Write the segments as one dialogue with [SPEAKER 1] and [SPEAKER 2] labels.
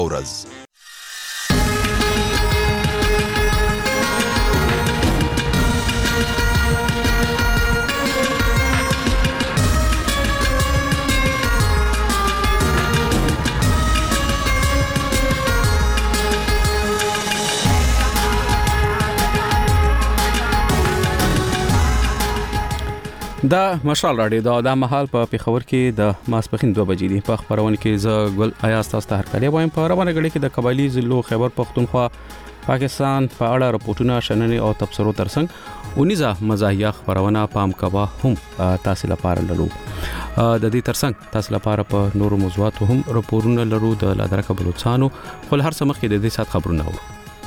[SPEAKER 1] ورځ.
[SPEAKER 2] دا مشال راډیو دا مهال په پیښور کې د ماسپخین 2 بجې دي. په خبرونه کې ز ګل آیاز تاسو ته هرکلی وایم. په روانه غړي کې د قبایلی ضلعو خیبر پختونخوا پاکستان په اړه راپورټونه شننې او تبصرو ترڅنګ اونیزه مزاحیه خبرونه پام کوا هم تاسو لپاره لرو. د دې ترڅنګ تاسو لپاره په نورو موضوعاتو هم راپورونه لرو د لادرکه بلوچستانو خپل هر څه مخکې د دې سات خبرونه اورو.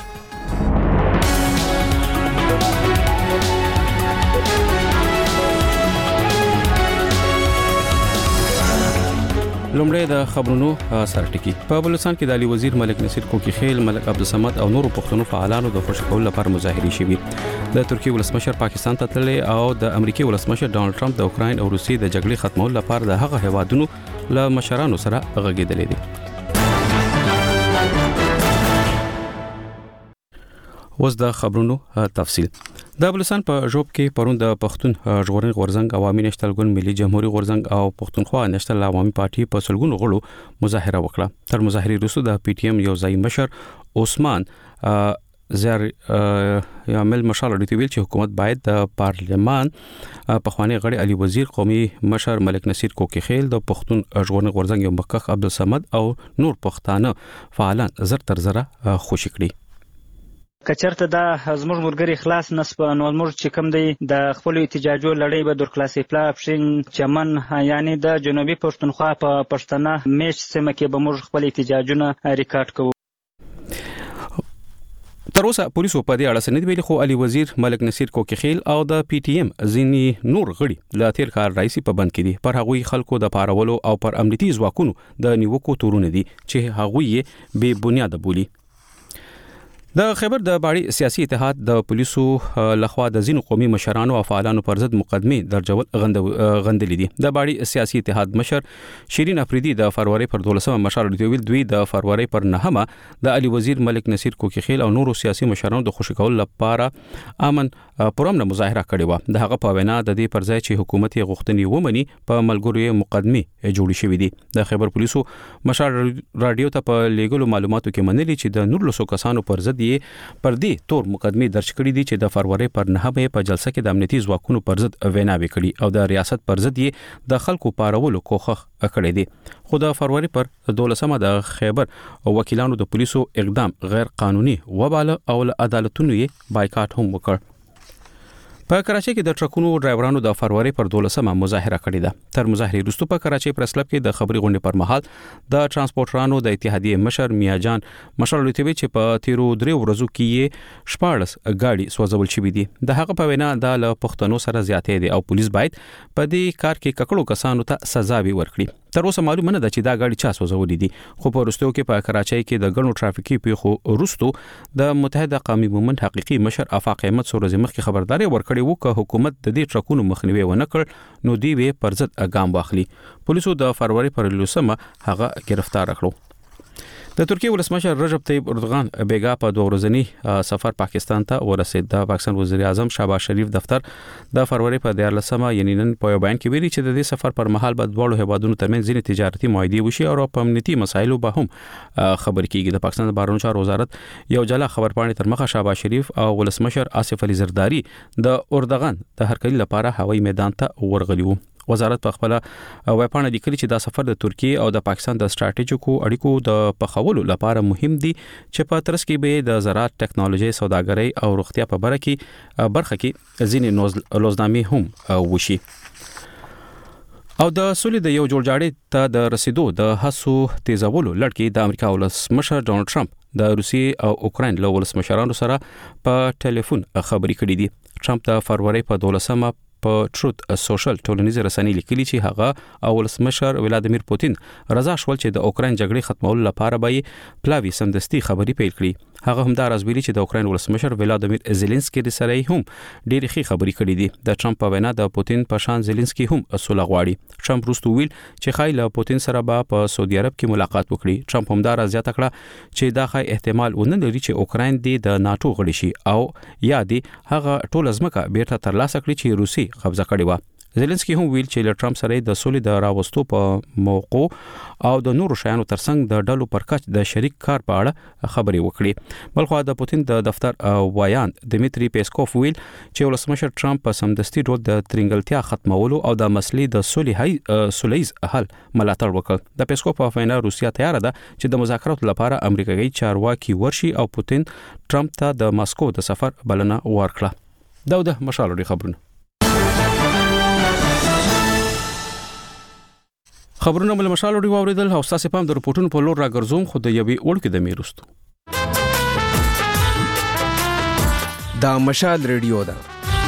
[SPEAKER 2] لومړی د خبرونو سرټکی. په بلوچستان کې د علي وزیر ملک نصیر کوکی خیل، ملک عبدالصمد او نورو پښتنو فعالانو د خوشی کولو لپاره مظاهرې شوې. د ترکیه ولسمشر پاکستان ته تللی او د امریکای ولسمشر ډانلډ ټرمپ د اوکراین او روسیې د جګړې ختمولو لپاره د هغه هیوادونو له مشرانو سره غږېدلې دي. اوس د خبرونو تفصیل. د بلوچستان په ژوب کې پرون د پښتون ژغورنې غورځنګ عوامي نېشنل ګوند ملي جمهوریت غورځنګ او پښتونخوا نېشنل عوامي پارټي په سلګونو غړو مظاهره وکړه. تر مظاهرې وروسته د پی ټی ایم یو ځای مشر عثمان زر یامل مشال راډیو ویل چې حکومت باید د پارلمان پخوانی غړي علي وزیر، قومي مشر ملک نصیر کوکی خیل، د پښتون ژغورنې غورځنګ یو مخکښ عبدالصمد او نور پښتانه فعالان زر تر زره خوشی کړي.
[SPEAKER 3] کچرته دا زموږ مرګري خلاص نسب نو موږ چې کوم دی د خپل احتجاجو لړۍ به در خلاصې پلا پښین چمن یعنی د جنوبي پښتونخوا په پښتنه میش سیمه کې به موږ خپل احتجاجونه ریکارډ کوو.
[SPEAKER 2] تر اوسه پولیسو په دې اړه سند ویلي، خو علي وزیر ملک نصیر کوکی خیل او د پی ټی ایم ځینی نور غړي لا تیر کار رئیسي په بند کې دي. پر هغوی خلکو د پارولو او پر امنیتي ځواکونو د نیوکو تورونه دي چې هغوی یې بے بنیاد بولی. د خیبر د باړي سیاسي اتحاد د پولیسو لخوا د ځینو قومي مشرانو او فعالانو پر ضد مقدمه درجول غندلې دي. د باړي سیاسي اتحاد مشر شیرین افریدي د فروری پر 12 مشال ویل دوی د فروری پر 9 د علي وزیر ملک نصیر کوکی خیل او نورو سیاسي مشرانو د خوشی کول لپاره امن پرامن مظاهره کړې و. د هغه په وینا د دې پر ځای چې حکومت یې غوښتنې ومني په ملګرو مقدمه جوړې شوې دي. د خیبر پولیسو مشال رادیو ته په لیګلو معلوماتو کې منلي چې د 1900 کسانو پر ضد پر دې تور مقدمه درج کړې دي چې د فروری پر 9 په جلسه کې د امنیتي ځواکونو پر ضد ویناوي کړي او د ریاست پر ضد یې د خلکو پارولو کوښښ کړی دی. خو د فروری پر 12 د خیبر وکیلانو د پولیسو اقدام غیر قانوني وباله او عدالتونو یې بایکاټ هم وکړ. په کراچۍ کې د ټرکونو ډرایورانو د فروری پر 12 مظاهره کړې ده. تر مظاهرې وروسته په کراچۍ پریس کلب کې د خبري غونډې پر مهال د ترانسپورټرانو د اتحادیې مشر میاجان مشال لوتوي چې په تیرو 3 ورځو کې 14 ګاډي سوځول شوې دي. د هغه په وینا د پښتنو سره زیاتې دي او پولیس باید په دې کار کې ککړو کسانو ته سزا ورکړي. تر اوسه معلومه نه ده چې دا غاډي چا سوځولې دي، خو په وروستیو کې په کراچۍ کې د غنو ټرافیکي پیښو وروستو د متحده قومي مومنت حقيقي مشر افاق احمد سورزي مخکې خبرداري ورکړې وو چې حکومت د دې ټرکونو مخنیوي ونه کړ نو دی وی پر ضد ګام واخلي. پولیسو د فروری پر 12 هغه گرفتار کړو. د ترکیه ولسمشر رجب طیب اردوغان بیګا په 2 ورځنی سفر پاکستان ته ورسید. د پاکستان وزیر اعظم شهباز شریف دفتر د فروری په 14 یعنی نن په بیان کې ویلي چې د دې سفر پر مهال به دوه هیوادونو ترمنځ ځینې تجارتي معاهدې وشي او په امنیتي مسایلو به هم خبرې کیږي. د پاکستان بهرنیو چارو وزارت یو جلا خبرپاڼې تر مخه شهباز شریف او ولسمشر آصف علي زرداری د اردوغان د هرکلي لپاره هوایي میدان ته ورغلي وو. وزارت په خپل ویبپاڼه لیکلي چې دا سفر د ترکیه او د پاکستان د ستراتیژیکو اړیکو د پخولو لپاره مهم دي چې په ترڅ کې به د زراعت، ټکنالوژي، سوداګرۍ او روغتیا په برخه کې ځینې لوزنامې هم وشي. او د سولې د یو جوړجاړي ته د رسیدو د هڅو تیزولو لړ کې د امریکا ولسمشر ډانلډ ټرمپ د روسیې او اوکراین له ولسمشرانو سره په ټلیفون خبرې کړې دي. ټرمپ د فروری په 12 په ټروت سوشل ټولنیز رسنۍ لیکلي چې هغه ولسمشر ولادیمیر پوتین رضا شول چې د اوکرين جګړې ختمولو لپاره به پلاوی سمدستي خبري پیل کړي. هغه هم دا راځویلي چې د اوکرين ولسمشر ولادیمیر زيلنسکي د سره هم ډېری ښې خبري کړې دي. د ټرمپ په وینا د پوتین په شان زيلنسکي هم اصول غواړي. ټرمپ وروسته ویل چې خایله پوتین سره به په سعودي عرب کې ملاقات وکړي. ټرمپ هم دا راځي تکړه چې دا ښه احتمال ونه لري چې اوکرين د ناتو غړي شي او یا د هغه ټول ځمکه بیرته ترلاسه کړي چې روسي قبضه کړې و. زيلنسکي هم ویل چې له ټرمپ سره د سولې د راوستو په موقع او د نورو شیانو ترڅنګ د ډلو پر کچ د شریک کار په اړه خبرې وکړي. بلخو د پوتین د دفتر وایان دمیتری پیسکوف ویل چې ولسمشر ټرمپ په سمدستي ډول د ترنګلتیا ختمولو او د مسلې د سولهییز حل ملاتړ وکړ. د پیسکوف په وینا روسیا تیار ده چې د مذاکراتو لپاره امریکایي چارواکي ورشي او پوتین ټرمپ ته د ماسکو د سفر بلنه ورکړه. دا د مشالوري خبرونه مل مشالوري واوریدل او تاسو په د رپورټونو په لور راګرځوم خو د یوې وړکې د میرستو
[SPEAKER 1] دا مشال ریډیو ده.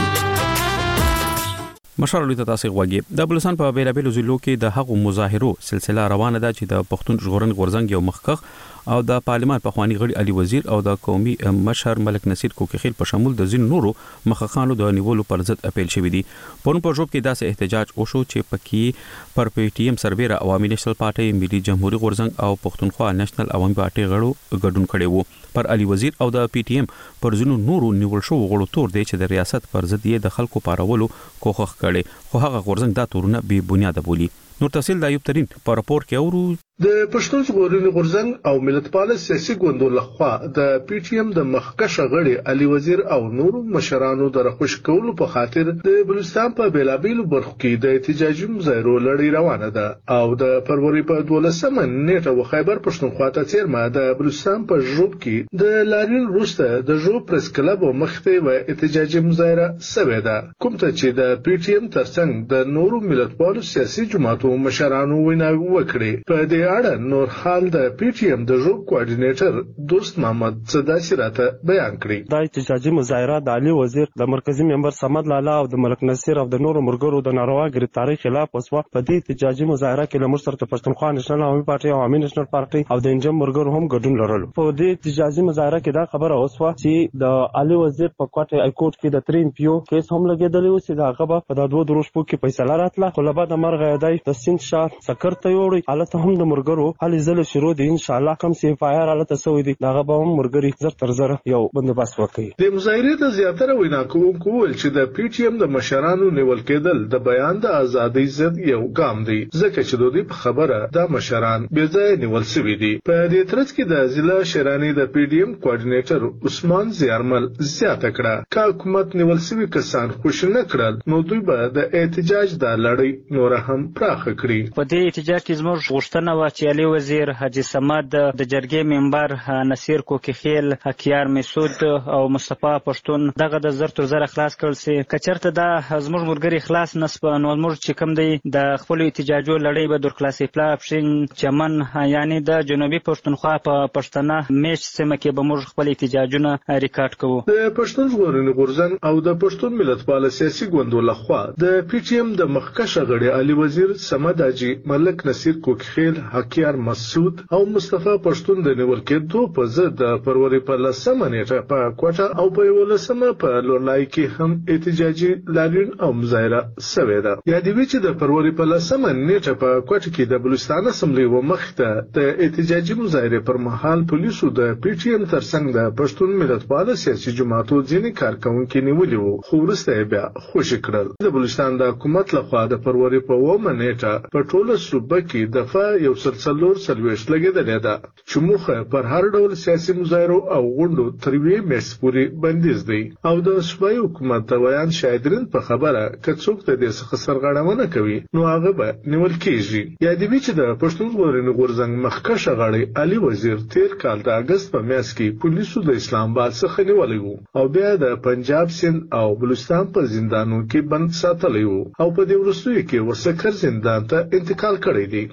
[SPEAKER 2] مشالوري ته تاسو غوږی د بلوچستان په بیلابیلو ضلعو کې د حق مظاهرو سلسله روانه ده چې د پښتون ژغورنې غورځنګ یو مخکخ او د پارلمان په خواني غړي علي وزیر او د قومي مشر ملک نصیر کوکخیل په شمول د ځین نورو مخخانو د نیولو پر ضد اپیل شوی دی. پرون په جوب کې داسې احتجاج وشو چې پکې پر پی ټی ایم سربېره عوامي نېشنل پارټي ملي جمهوریت غورځنګ او پښتونخوا نېشنل عوامي پارټي غړو ګډون کړي وو. پر علي وزیر او د پی ټی ایم پر ځینو نورو نیول شو غړو تور دی چې د ریاست پر ضد یې د خلکو پارولو کوښښ کړي خو هغه غورځنګ دا تورونه بې بنیاده بولی. نور تحصیل د ایوب ترين په راپور کې اورو
[SPEAKER 4] د پښتون ژغورنې غورځنګ او ملتپال سیاسي ګوندونو لخوا د پی ټی ایم د مخکښ غړي علي وزیر او نورو مشرانو د رخصت کولو په خاطر د بلوچستان په بیلابیلو برخو کې د احتجاجي مظاهرو لړۍ روانه ده او د فروری په 12 نیټه و خیبر پښتونخوا ته څیرمه د بلوچستان په ژوب کې د لارین روسته د ژوب پریس کلب مخته و احتجاجي مظاهره سوي ده کوم ته چې د پی ټی ایم ترڅنګ د نورو ملتپالو سیاسي جماعتو مشرانو ویناوي وکړي. په دې اړه نور حال د پی ټی ایم د ژوب کوارډینیټر دوست محمد صداسي راته بیان کړی.
[SPEAKER 5] د احتجاجي مظاهره د علي وزیر د مرکزی ممبر صمد لالا او د ملک نصیر او د نورو مرګرو د ناروا ګرفتاری خلاف وسوه. په دې احتجاجي مظاهره کې له مشر ته پښتونخوا نېشنل عوامي پارټي او عوامي نېشنل پارټي او د انجم مرګرو هم ګډون لرلو. په دې احتجاجي مظاهره کې دا خبره وسوه چې د علي وزیر په کوټه ای کورټ کې د 3 پیو کیس هم لګیدلی و چې دا هغه په د 2 دروش په کې فیصله راتله خو له بعد مرغ یادای د سند شاه سکر ته یوړي حالت هم د مرګرو حل زله شروع دي ان شاء الله کوم سی اف آی آر حالت سوي دي دا به هم مرګري زر تر زر یو بندوبست وکړي.
[SPEAKER 4] د مظاهرې د زیاتره وینا کوونکو ول چې د پی ټی ایم د مشرانو نیول کېدل د بیان د ازادۍ ضد یو ګام دی ځکه چې دوی په خبره د مشران بې ځای نیول شوی دي. په دې ترڅ کې د ضلع شرانی د پی ډی ایم کوارډینیټر عثمان زیارمل زیاته کړه چې حکومت نیول شوی کسان خوش نه کړل نو دوی به د احتجاج د لړۍ نور هم پراخ کړي.
[SPEAKER 3] په دې احتجاج کې زموږ غوښتنه و چې علي وزیر حاجی سمد د جرګې ممبر نصیر کوکخیل حکیار مسعود او مصطفی پښتون دغه د زر تر زر خلاص کړل سي. کچرته دا زموږ مرګري خلاص نسب نو زموږ چې کوم دی د خپل احتجاجو لړۍ به در خلاصې پلا پښین چمن یعنی د جنوبي پښتونخوا په پښتنه میش سیمه کې به موږ خپل احتجاجونه ریکارډ کوو.
[SPEAKER 4] د پښتون ژغورنې غورځنګ او د پښتون ملتپال سیاسي ګوندونو لخوا د پی ټی ایم د مخکښ غړي علي وزیر صمد حاجی ملک نصیر کوکخیل حکیار مسعود او مصطفی پښتون د نیول کېدو په ضد د فروری په 10 نیټه په کوټه او په 11 په لورلای کې هم احتجاجي لارین او مظاهره سوي ده. یادوي چې د فروری په 10 نیټه په کوټه کې د بلوچستان اسمبلی و مخته د احتجاجي مظاهره پر مهال پولیسو د پی ټی ایم ترڅنګ د پښتون ملتپال سیاسي جماعتو ځینې کارکونکو نیولي وو خو وروسته بیا خوشي کړل. د بلوچستان د حکومت لخوا د فروری په 9 نیټه په ټوله صوبه کې دفعه یو سلسلور سلويش لګیدلې ده چې موخه پر هر ډول سیاسي مظاهرو او غونډو تر وی میاشتې پورې بندیز دی او د صوبایي حکومت د ویان شاهدرین په خبره کڅوک ته د سرغړونه کوي نو هغه به نیول کیږي. یادوي چې د پښتون ژغورنې غورځنګ مخکښ غړی علي وزیر تیر کال د اگست په میاشت کې پولیسو د اسلام آباد څخه نیولې وو او بیا د پنجاب سند او بلوچستان په زندانونو کې بند ساتلی وو او په دې وروستیو کې ورسکر زندان ته انتقال کړی دی.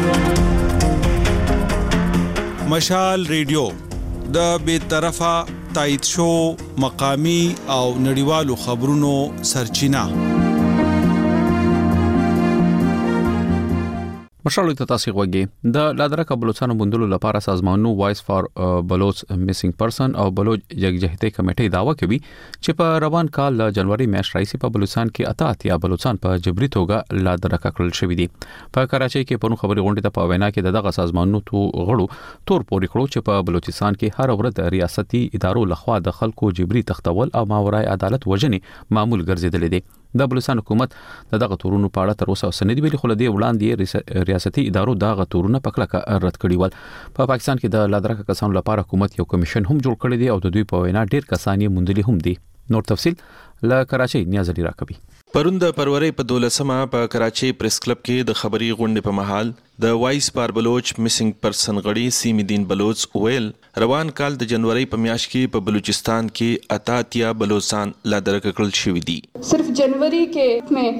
[SPEAKER 6] مشال ریډیو د بے طرفه تایید شو مقامی او نړیوالو خبرونو سرچینه.
[SPEAKER 2] مشرلو ته تاسو غوږی د لادرکه بلوچستان بوندلو لپاره سازمانونو وایس فار بلوچ میسینګ پرسن او بلوچ یکجهتي کمیټې داوا کوي چې په روان کال د جنوري میاشتې راځي په بلوچستان کې اتیا بلوچستان په جبري توګه لادرکه کړل شوې دي. په کراچۍ کې پرون خبري غونډه ته په وینا کې دغه سازمانونو غړو تور پوري کړو چې په بلوچستان کې هر ورځ د ریاستي ادارو لخوا د خلکو جبري تختول او ماورای عدالت وژنې معمول ګرځیدل دي. د بلوچستان حکومت دغه تورونو په اړه تر اوسه سندې ویلي خو لدی وړاندې ریاستي ادارو دغه تورونه په کلکه رد کړي ول. په پاکستان کې د لادرکه کسانو لپاره حکومت یو کمیشن هم جوړ کړی دی او د دوی په وینا ډیر کسان یې موندلي هم دي. نور تفصيل له کراچۍ نیاز علي راکوي.
[SPEAKER 7] پرون د فروری په 12مه په کراچۍ پریس کلب کې د خبري غونډې په مهال د وایس فار بلوچ میسینګ پرسن غړي سیم الدین بلوچ ویل روان کال د جنوري په میاشت کې په بلوچستان کې اتیا بلوچستان لادرکه کړل شوې دي.
[SPEAKER 8] صرف जनवरी के में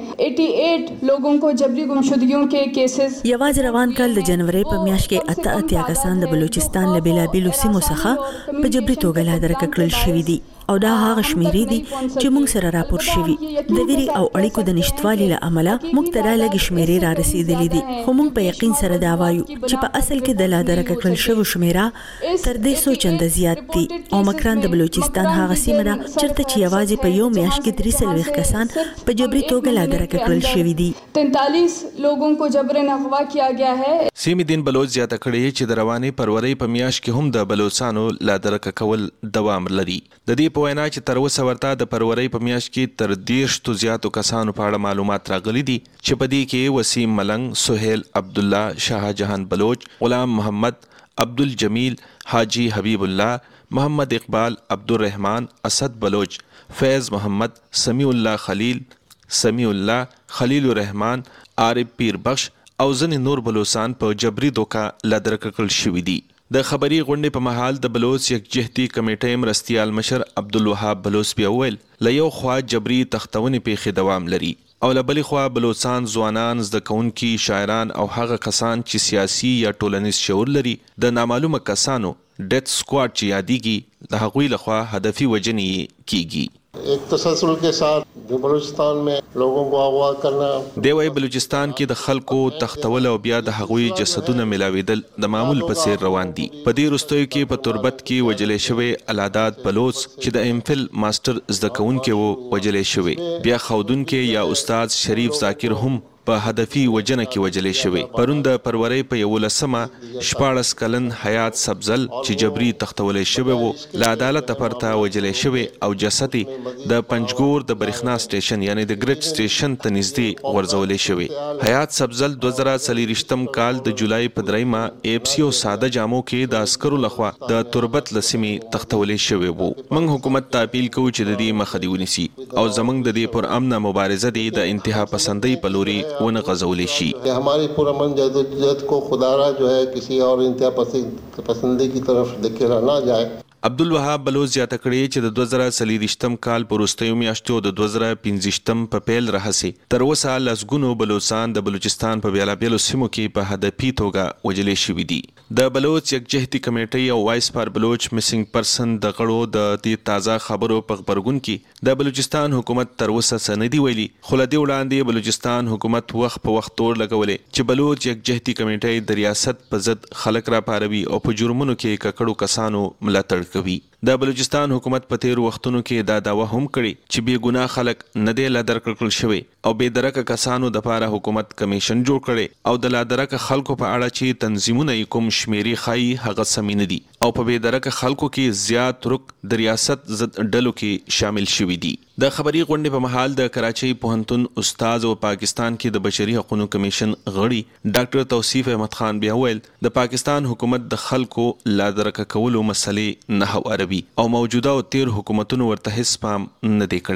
[SPEAKER 8] 88 लोगों को जबरी गुमशुदगियों के केसेस
[SPEAKER 9] یواز روان کال د جنوري په میاشت کې اتیا کسان د بلوچستان له بیلابیلو سیمو څخه په جبري توګه لادرکه کړل شوې دي او دا هغه شمیرې دي چې موږ سره راپور شوي. د ویری او اړیکو د نشټوالي له امله موږ ته دا لږ شمیرې را رسیدلې دي خو موږ په یقین سره دا وایو چې په اصل کې د لادرکه کړل شوی شمیره تر دې څو چنده زیات دي او مکران د بلوچستان هغه سیمه ده چرته چې یوازې په یو میاشت کې 340 کسان په جبري توګه لادرکه کړل شوي دي.
[SPEAKER 8] 43 لوگوں کو جبرن اغوا کیا گیا ہے.
[SPEAKER 7] سیم الدین بلوچ زیاته کړی چې د رواني فروری په میاشت کې هم د بلوچستانو لادرکه کول دوام لري. د دې په وینا چې تر اوسه ورته د فروری په میاشت کې تر 10 تو زیاتو کسانو په اړه معلومات راغلي دي چې په دې کې وسیم ملنګ، سہیل عبدالله، شاهجهان بلوچ، غلام محمد، عبدالجمیل، حاجی حبیب الله، محمد اقبال، عبدالرحمن، اسد بلوچ، فیض محمد، سمیع الله خلیل، سمیع الله، خلیل الرحمن، عارف پیر بخش او ځینې نور بلوچستان په جبري دوکا لادرکه کړل شوي دي. د خبري غونډې په محل د بلوچ یکجهتي کمیټې مرستیال مشر عبدالوهاب بلوچ بیا ویل له یو خوا جبري تختونې پیښې دوام لري او له بلې خوا بلوچستان ځوانان، زده کوونکي، شاعران او هغه کسان چې سیاسي یا ټولنیز شعور لري د نامعلومه کسانو ډیث سکواډ چې یادېږي د هغوی لخوا هدفي وژنې کیږي.
[SPEAKER 10] ایک تسلسل کے ساتھ جو بلوچستان میں لوگوں کو اغوا کرنا
[SPEAKER 7] دی وای بلوچستان کې د خلکو تختول او بیا د هغوی جسدونه ملاویدل د معمول په څیر روان دي. په دې وروستیو کې په تربت کې وجلې شوی الاداد بلوچ چې د امفل ماستر زده کوونکی وو وجلې شوی، بیا خودونکو یا استاد شریف ذاکر هم په هدفي وجنه کې وجلې شوی. پرون د فروری په 11مه 14 کلن حیات سبزل چې جبري تختولې شوی وو له عدالت پرته وجلې شوی او جسد د پنجګور د برېښنا سټیشن یعنی د ګریډ سټیشن ته نږدې غورځولې شوی. حیات سبزل 2023 کال د جولای په 3مه ایپسیو ساده جامو کې د عسکرو لخوا د تربت لسمی تختولې شوی وو. موږ حکومت ته اپیل کوو چې د دې مخه دی ونیسي او زموږ د دې پر امن مبارزه دی د انتها پسندۍ په لوري ونه غزولې شي.
[SPEAKER 10] ہماری پرامن جدوجہد کو خدارا جو ہے کسی اور انتہا پسندی کی طرف دھکیلا نہ جائے.
[SPEAKER 7] عبدالوهاب بلوچ زیاته کړی چې د 2023 کال په وروستیو میاشتو د 2015 په پیل راهسي تر اوسه لسګونو بلوچستان د بلوچستان په بیلابیلو سیمو کې په هدفي توګه وجلې شوي دي. د بلوچ یکجهتي کمیټې او وایس فار بلوچ میسینګ پرسن د غړو د دې تازه خبرو په خبرګون کې د بلوچستان حکومت تر اوسه سندې ویلي خو له دې وړاندې بلوچستان حکومت وخت په وخت تور لګولې چې بلوچ یکجهتي کمیټې د ریاست په ضد خلک را پاروي او په جرمونو کې ککړو کسانو ملاتړ کوي. د بلوچستان حکومت په تیر وختونو کې دا داوا هم کړي چې بې ګناه خلک نه دی لادرکه کړل شوی او بې درکه کسانو د پاره حکومت کمیشن جوړ کړي او د لادرکه خلکو په اړه چې تنظیمونه کوم شمیري خای هغه سمین دي او په بې درکه خلکو کې زیات رک د ریاست ضد ډلو کې شامل شوي دي. د خبري غونډې په محل د کراچۍ پوهنتون استاد او پاکستان کې د بشري حقوقو کمیشن غړي ډاکټر توصیف احمد خان بیا ویل د پاکستان حکومت د خلکو لادرکه کولو مسلې نه هواري او موجوده او تیر حکومتونو ورته هیڅ پام نه دی کړی.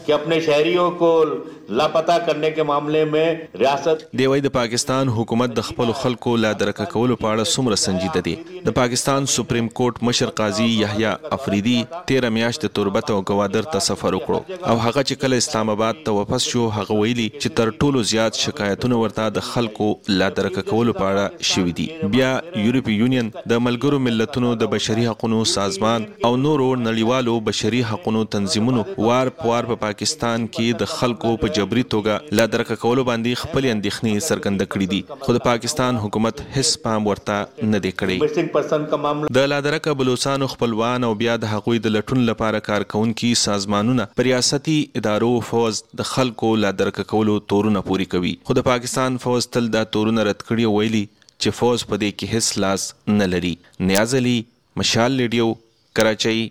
[SPEAKER 11] कि अपने शहरियों को लापता करने के मामले में रियासत
[SPEAKER 7] دیوی د پاکستان حکومت د خپل خلکو لا درک کولو په اړه څومره سنجیده دي. د پاکستان سپریم کورټ مشر قاضي یحیی افریدي 13 میاشت تربت او گوادر ته سفر وکړو او هغه چې کله اسلام آباد ته واپس شو هغه ویلي چې تر ټولو زیات شکایتونه ورته د خلکو لا درک کولو په اړه شوي دي. بیا یورپی یونین د ملګرو ملتونو د بشري حقوقو سازمان او نورو نړیوالو بشري حقوقو تنظیمونو وار په پاکستان کې د خلکو په جبري توګه لا درک کولو باندې خپل اندېښنې څرګنده کړې دي خو د پاکستان حکومت هیڅ پام ورته نه دی کړی. د لا درک بلوچستان خپلوان او بیا د حقوقي د لټون لپاره کارکونکي سازمانونه پر ریاستي ادارو فوز د خلکو لا درک کولو تورونه پوری کوي خو د پاکستان فوز تل دا تورونه رد کړی ویلي چې فوز په دې کې هیڅ لاس نه لري. نیاز علي، مشال ریډیو، کراچۍ.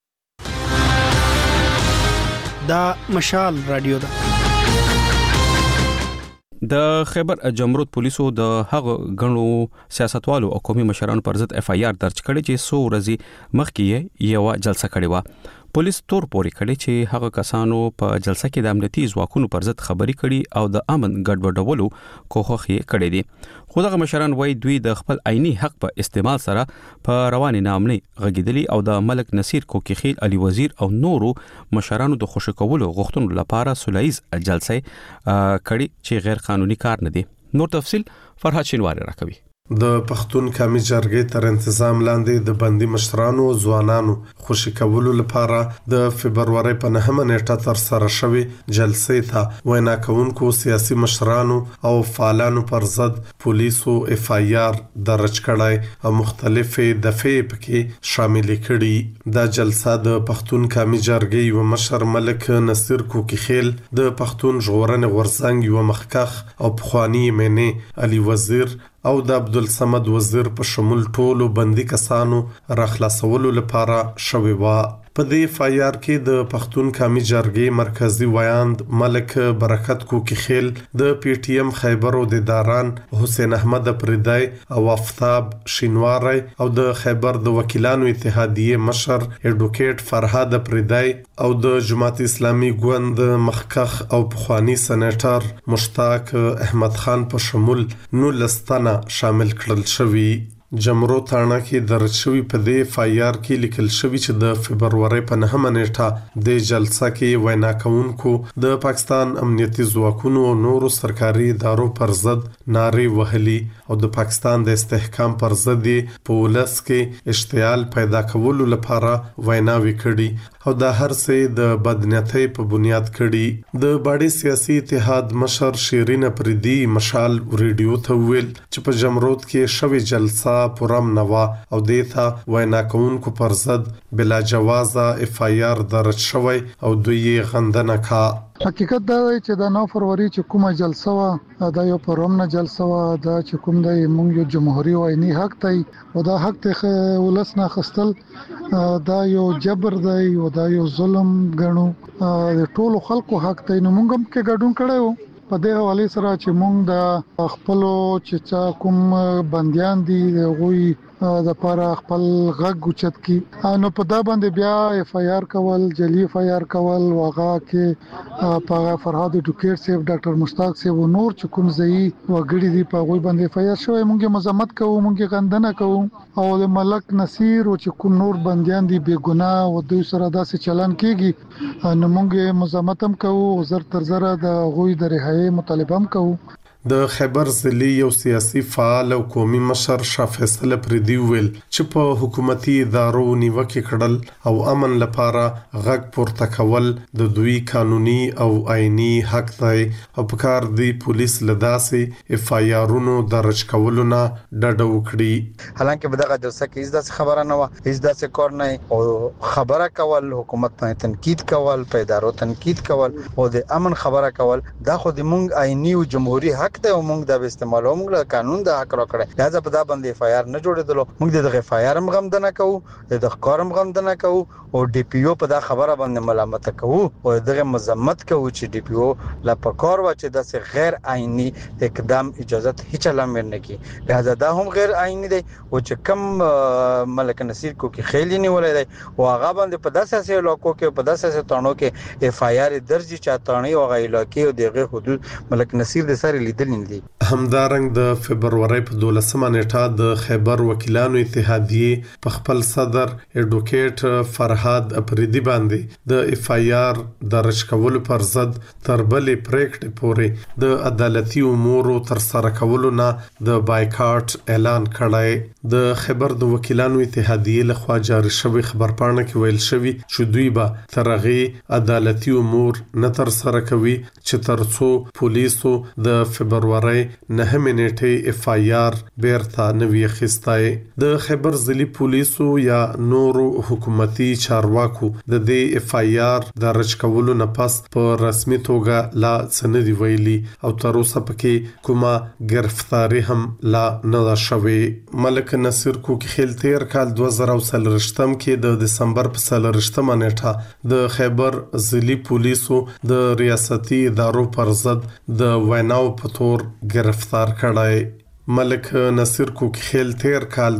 [SPEAKER 12] دا مشال رادیو ده.
[SPEAKER 2] د خیبر جمرود پولیسو د هغه غنو سیاستوالو او قومي مشرانو پر ضد اف ای آر درج کړي چې 100 ورځې مخکې یو جلسه کړې و. پولیس تور پوري کړي چې هغه کسانو په جلسه کې د امنیتي ځواکونو پر ضد خبري کړي او د امن ګډوډولو کوښښ یې کړی دی. خو دغه مشران وایي دوی د خپل عیني حق په استعمال سره په رواني نامني غږیدلي او د ملک نصیر کوکیخیل علي وزیر او نورو مشرانو د خوشی کولو غوښتنو لپاره سولایز جلسه کړي چې غیر قانوني کار نه دي. نور تفصیل فرهاد شینواری راکوي.
[SPEAKER 13] د پښتون قومي جرګې تر انتظام لاندې د بندي مشرانو او ځوانانو خوشی کولو لپاره د فبرवरी په 9 نیټه تر سره شوې جلسې ته وینا کوونکو سیاسي مشرانو او فعالانو پر ضد پولیسو اف ای آر درج کړای او مختلفې دفعې پکې شامل کړي. دا جلسه د پښتون قومي جرګې یو مشر ملک نصیر کوکیخیل د پښتون ژغورنې غورځنګ یو مخکخ او پخوانی منی علي وزیر او د عبدالصمد وزیر په شمول ټولو بندي کسانو راخلاصولو لپاره شوې و. په دې فایار کې د پښتون قومي جرګې مرکزی ویاند ملک برکت کوکیخیل د پی ټی ایم خیبر او د داران حسین احمد پردای او آفتاب شینواری او د خیبر د وکیلانو اتحادیه مشر اډوکیټ فرهاد پردای او د جماعت اسلامي ګوند مخکخ او پخوانی سېنیټر مشتاق احمد خان په شمول 19 شامل کړل شوی. جمرو تاڼه کې درج شوی په دې فایار کې لیکل شوی چې د فبرवरी په 9 نیټه د جلسه کې وینا کوونکو د پاکستان امنیتي ځواکونو او نورو سرکاري ادارو پر ضد نارې وهلي او د پاکستان د استحکام پر ضد په ولس کې اشتعال پیدا کولو لپاره ویناوي کړي او د هر څه د بدنیتۍ په بنیاد کړي. د باډي سیاسي اتحاد مشر شیرین افریدي مشال ریډیو ته ویل چې په جمرود کې شوی جلسه پرم نوا او دیتا وینا کوونکو پر ضد بلا جوازه اف ای آر درج شوی او دوی غندنه کا.
[SPEAKER 14] حقیقت دا دی چې د 9 فروری چې کومه جلسه وا دا یو پرمنه جلسه وا دا چې کوم د مونږ جمهوریت وایي حق دی او دا حق ته ولسنا خستل دا یو جبر دی او دا یو ظلم غنو د ټولو خلکو حق دی. نو مونږ هم کې ګډون کړو په دې حواله سره چې مونږ د خپل چې کوم بنديان دي غوي د پاره خپل غږ اوچت کی نو په دا باندې بیا اف ای آر کول جلی اف ای آر کول واغه کې په فرهاد ډوکیر سیف ډاکټر مشتاق سیف او نور چې کوم ځای وګړي دي په غوي باندې اف ای آر شوی مونږه مذمت کوو مونږه غندنه کوو او د ملک نصیر او چې کوم نور بنديان دي بے ګناه او دوی سره داسې چلن کیږي نو مونږه مذمت هم کوو زر تر زره د غوي د رهایی مطالبه هم کوو.
[SPEAKER 13] د خیبر ضلعي یو سیاسي فعال او قومي مشر شاه فیصل پردي ویل چې په حکومتي ادارو نیوکه کړل او امن لپاره غږ پورته کول د دوی قانوني او آئینی حق دی او په کار دی پولیس لداسې اف ای آرونو درج کولو نه ډډه وکړي.
[SPEAKER 15] حالانکه په دغه جلسه کې هیڅ خبره نه و هیڅ داسې کار نه او خبره کول حکومت ته تنقید کول په ادارو تنقید کول او د امن خبره کول دا خو د مونږ آئینی او جمهوریت حق حق ته موږ د استعمالو موږ قانون د حق راکړي لہذا په دا باندې اف آی آر نه جوړېدلو موږ د اف آی آر هم غم نه کوو د ښکارم غم نه کوو او ډي پی او په دا خبره باندې ملامت کوو او دغه مذمت کوو چې ډي پی او لا پکار و چې د غیر آئینی اقدام اجازه هیڅ لامل نه کی لہذا دا هم غیر آئینی دی او چې کم ملک نصیر کوکی خیلی نیولای دی او هغه باندې په داسې علاقو کې په داسې تانو کې اف آی آر درج چاتانی او غیر علاقې او دغه حدود ملک نصیر د سره لیدل نه دي
[SPEAKER 13] همدارنګ د فبرवरी په 12مه نیټه د خیبر وکیلانو اتحادیه په خپل صدر اډوکیټ فرهاد اپریدي باندې د اف آی آر درج کولو پر ضد تربلې پریکټ پورې د عدالتي امور تر سره کولو نه د بایکاټ اعلان کړی د خیبر د وکیلانو اتحادیه لخوا جاری شوی خبرپاڼه کې ویل شوی چې دوی به ترغه عدالتي امور نه تر سره کوي چې ترڅو پولیسو د فبرवरी 9 نیټه اف آی آر بیرته نوی خستای د خیبر ضلعي پولیسو یا نورو حکومتي چارواکو د دې اف آی آر درج کولو نه پس په رسمي توګه لا سندي ویلي او تر اوسه پکې کومه گرفتاری هم لا نه شوې ملک نصیر کوکی خیل تیر کال 2023 کې د دسمبر په 23 نیټه د خیبر ضلعي پولیسو د ریاستي ادارو پر ضد د ویناو په تور گرفتار کړای ملک نصیر کوکخیل تیر کال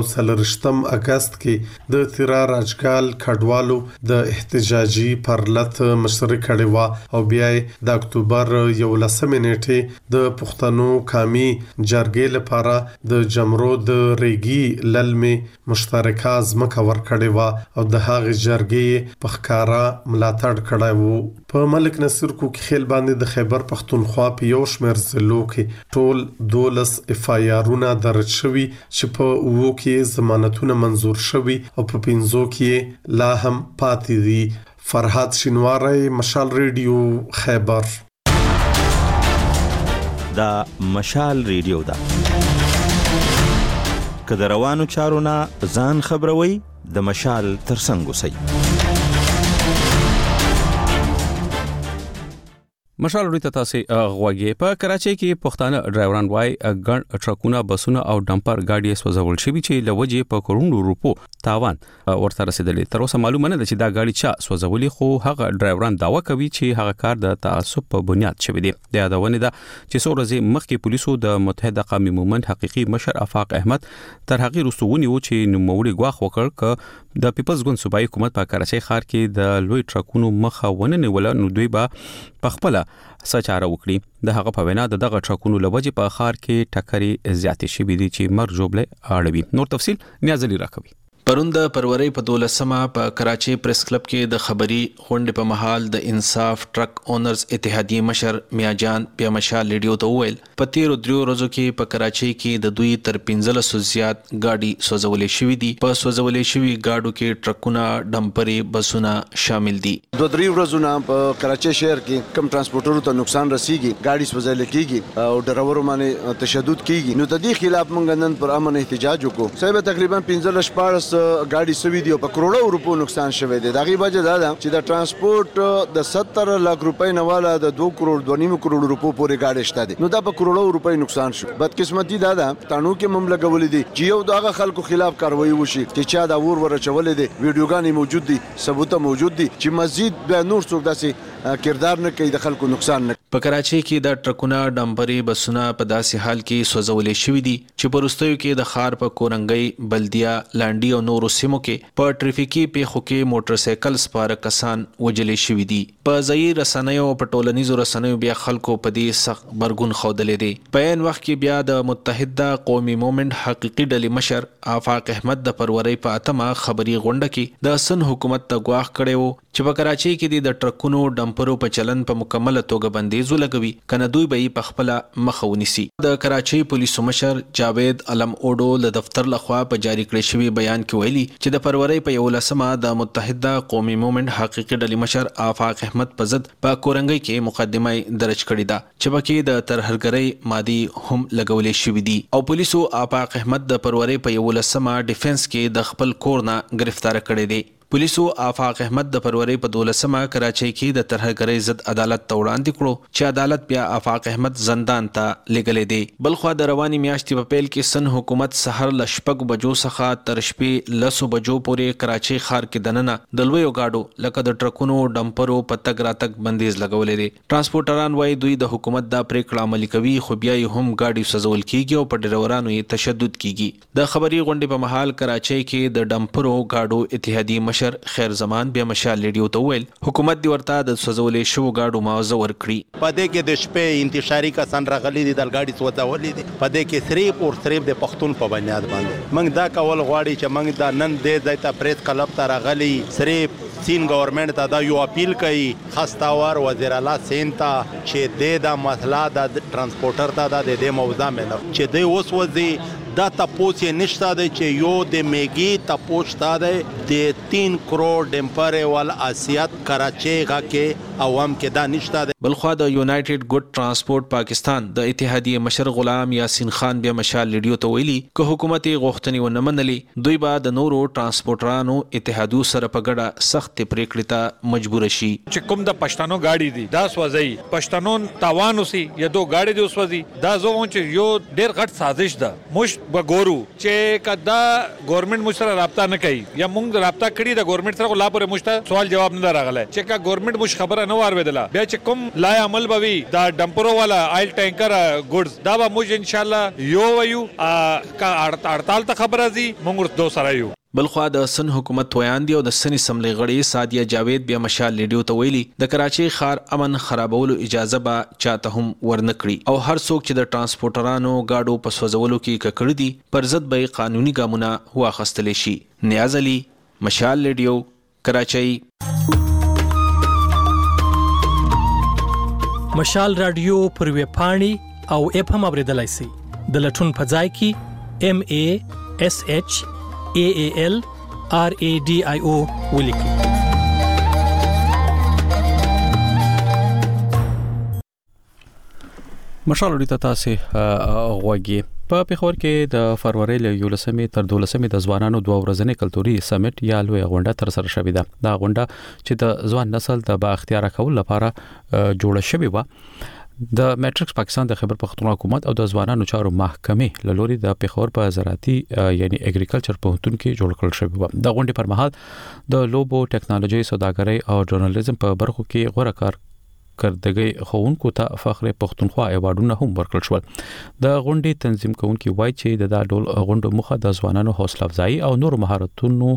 [SPEAKER 13] 2023 اگست کې د تیرا راجګال کډوالو د احتجاجي پرلط مشري کړي وا او بیا د اکتوبر 11 نیټه د پښتنو قومي جرګې لپاره د جمرو د ریګي للمي مشترکه ځمکه ور کړي وا او د هغه جرګې په ښکارا ملاتړ کړي وو په ملک نصیر کوکخیل باندې د خیبر پښتونخوا په یو شمېر ضلعو کې ټول 12 اف آی آرونه درج شوي چې په وو کې ضمانتونه منظور شوي او په 15 کې لا هم پاتې دي فرهاد شینواری مشال ریډیو خیبر
[SPEAKER 16] دا مشال ریډیو دا کله روانو چارونه ځان خبروي د مشال ترڅنګ وسی
[SPEAKER 2] مشال ورته تاسو غوږی په کراچۍ کې پښتانه ډرایوران وای ګڼ ټرکونه بسونه او ډمپر گاډي سوځول شوی چې لوجې په کروڑو روپو تاوان ورته رسیدلې تر اوسه معلومه نه ده چې دا گاډي چا سوځولې خو هغه ډرایوران داوا کوي چې هغه کار د تعصب په بنیاد شوی دی د یادونه ده چې څو ورځې مخکې پولیسو د متحده قومي مومنت حقيقي مشر افاق احمد تر هغه رسونی و چې نوموړي غواخ وکړ ک د پیپلز ګوند صوبایي حکومت په کراچۍ ښار کې د لوی ټرکونو مخه ونه نیول نو دوی به پخپل سچاره وکړي د هغه په وینا دغه ټرکونو لوجې په ښار کې ټکرې زیاتې شوې دي چې مرګ جوړه اړوي نور تفصيل نیازلی راکوي
[SPEAKER 7] پرون د فروری په 12مه په کراچۍ پریس کلب کې د خبري غونډې په محل د انصاف ټرک اونرز اتحادیه مشر میاجان په مشال ریډیو ته ویل په 13 ورځو کې په کراچۍ کې د دوی تر 1500 زیات گاډي سوځولې شوې دي په سوځولې شوې گاډو کې ټرکونه ډمپرې بسونه شامل دي
[SPEAKER 17] 2-3 ورځې په کراچۍ شهر کې کم ترانسپورټرو ته نقصان رسیږي گاډي سوځول کېږي او ډرایورو باندې تشدد کېږي نو د دې خلاف موږ نن پر امن احتجاج وکړو صاحب تقریبا 15 گاډي سوي دی په کروڑو روپو نقصان شوه دی دغه وجه دا ده چې د ترانسپورت د 70 لک روپۍ نه والا د 2 کروڑ 2.5 کروڑ روپو پورې گاډي شته دي نو دا په کروڑو روپۍ نقصان شو بدقسمتي دا ده تانو کې مملکت لګولې دي چې یو دغه خلکو خلاف کاروایی وشي چې چا دا ور چولې دي ویډیوګانې موجود دي ثبوت موجود دي چې مزید به نور څوک داسې کردار نه کوي د خلکو نقصان نه
[SPEAKER 7] په کراچۍ کې د ټرکونه ډمپرې بسونه په داسې حال کې سوځولې شوې دي چې په وروستیو کې د ښار په کورنګۍ بلدیا لانډي او نورو سیمو کې په ټریفیکي پیښو کې موټر سایکل سپاره کسان وجلې شوي دي په ځایي رسنیو په ټولنیزو رسنیو بیا خلکو په دې سخت برګون ښودلې دي په عین وخت کې بیا د متحده قومي مومنت حقيقي ډلې مشر افاق احمد د فروری په 8مه خبري غونډه کې د سن حکومت ته غواخ کړي وو چې په کراچۍ کې د ټرکونو ډمپرو په چلن په مکمل توګه بندیز ولګوي کنه دوی به په خپل مخه ونیسي د کراچۍ پولیسو مشر جاوید علم اوډو له دفتر لخوا په جاری کړی شوی بیان کې ویلي چې د فروری په 11مه د متحده قومي مومنت حقيقي ډلې مشر افاق احمد په ضد په کورنګۍ کې مقدمه درج کړې ده چې پکې د ترهګرۍ مادي هم لګولې شوې دي او پولیسو افاق احمد د فروری په 11مه ډیفنس کې د خپل کور نه گرفتار کړی دی پولیسو آفاق احمد د فروری په 12مه کراچۍ کې د ترهګرۍ ضد عدالت ته وړاندې کړو چې عدالت بیا آفاق احمد زندان ته لګلې دی. بلخوا د رواني میاشتې په پیل کې سن حکومت سحر ل 6 بجو څخه تر شپې 10 بجو پورې کراچۍ ښار کې دننه د لویو گاډو لکه د ټرکونو ډمپرو په تګ راتګ بندیز لګولې دي. ټرانسپورټران وايي دوی د حکومت دا پریکړه عملي کوي خو بیا یې هم گاډي سوزول کیږي او په ډرایورانو یې تشدد کیږي. د خبري غونډې په محل کراچۍ کې د ډمپرو گاډو اتحادیې مشر خیر زمان بیا مشال لیډیو ته ویل حکومت دی ورته د سوزولې شو گاډو معاوضه ورکړي.
[SPEAKER 18] پدې کې د شپې انتشاري کسان راغلي دي د گاډي سوځولې دي. پدې کې صرف او صرف د پښتون په بنیاد باندې موږ دا کول غواړي چې موږ دا نن د ځای ته پریس کلب ته راغلي صرف سین گورنمنت ته دا یو اپیل کوي خاصتاور وزیر اعلی سین ته چې د مسله د ټرانسپورټر ته د دې موضوع مله چې د اوس وځي دا تاسو یې نشته دی چې یو د میګي تاسو ته د 3 کروڑ ډمپر ول اسیات کراچۍ غاکه عوام کې دا نشته دی.
[SPEAKER 7] بلخوا د یونایټډ ګډ ترانسپورت پاکستان د اتحادیې مشر غلام یاسین خان بیا مشال لیډیو ته ویلي که حکومت غوښتنې ونه منلي دوی به د نورو ترانسپورټرانو اتحادیو سره په ګډه سخت پریکړې ته مجبور شي.
[SPEAKER 19] چې کوم د پښتنو گاډي دي دا سوځي پښتنو تاوان وسی یا دو گاډي دي سوځي دا زوون چې یو ډېر غټ سازش ده. مش وګورو چې کدا ګورنمنت مو سره رابطه نه کوي یا موږ رابطه کړی د ګورنمنت سره لا پورې مشته سوال جواب نه راغلی چې کا ګورنمنت مش خبره نه وارویدله بیا چې کوم لا عمل بوي دا ډمپرو والا آیل ټینکر ګډز دا به موږ ان شاء الله یو ویو کا هړتال ته خبره زی موږ دو سره یو.
[SPEAKER 7] بلخوا د سن حکومت ویاندی او د سن اسمبلی غړي سادیه جاوید بیا مشال لیډیو ته ویلي د کراچۍ ښار امن خرابولو اجازه به چاته هم ورنکړي او هر څوک چې د ټرانسپورټرانو گاډو په سوځولو کې ککړ دي پر ضد به قانوني ګامونه واخیستل شي. نیاز علي مشال لیډیو کراچۍ.
[SPEAKER 20] مشال رادیو پر ویب پاڼې او اپ هم اوریدلای شئ د لټون په ځای کې MASHALRADIO ولیکئ.
[SPEAKER 2] مشال وړي تاسو غوږی په پیښور کې د فروری له 11 تر 12 د ځوانانو 2 ورځنی کلتوري سمیټ یا لوی غونډه تر سره شوې ده. دا غونډه چې د ځوان نسل د با اختیار کول لپاره جوړه شوې و د میټرکس پاکستان د خیبر پختونخوا حکومت او د ځوانانو چارو محکمې له لوري د پیښور په زراعتي یعنی اګریکلچر پوهنتون کې جوړ کړل شوی و. د غونډې پر مهال د لوبو ټیکنالوژي سوداګرۍ او ژورنالیزم په برخو کې غوړه کارکردګي خوونکو ته فخر پختونخوا ایوارډونه هم ورکړل شول. د غونډې تنظیم کوونکي وایي چې د ډول غونډو مخه د ځوانانو حوصله افزایی او نور مهارتونو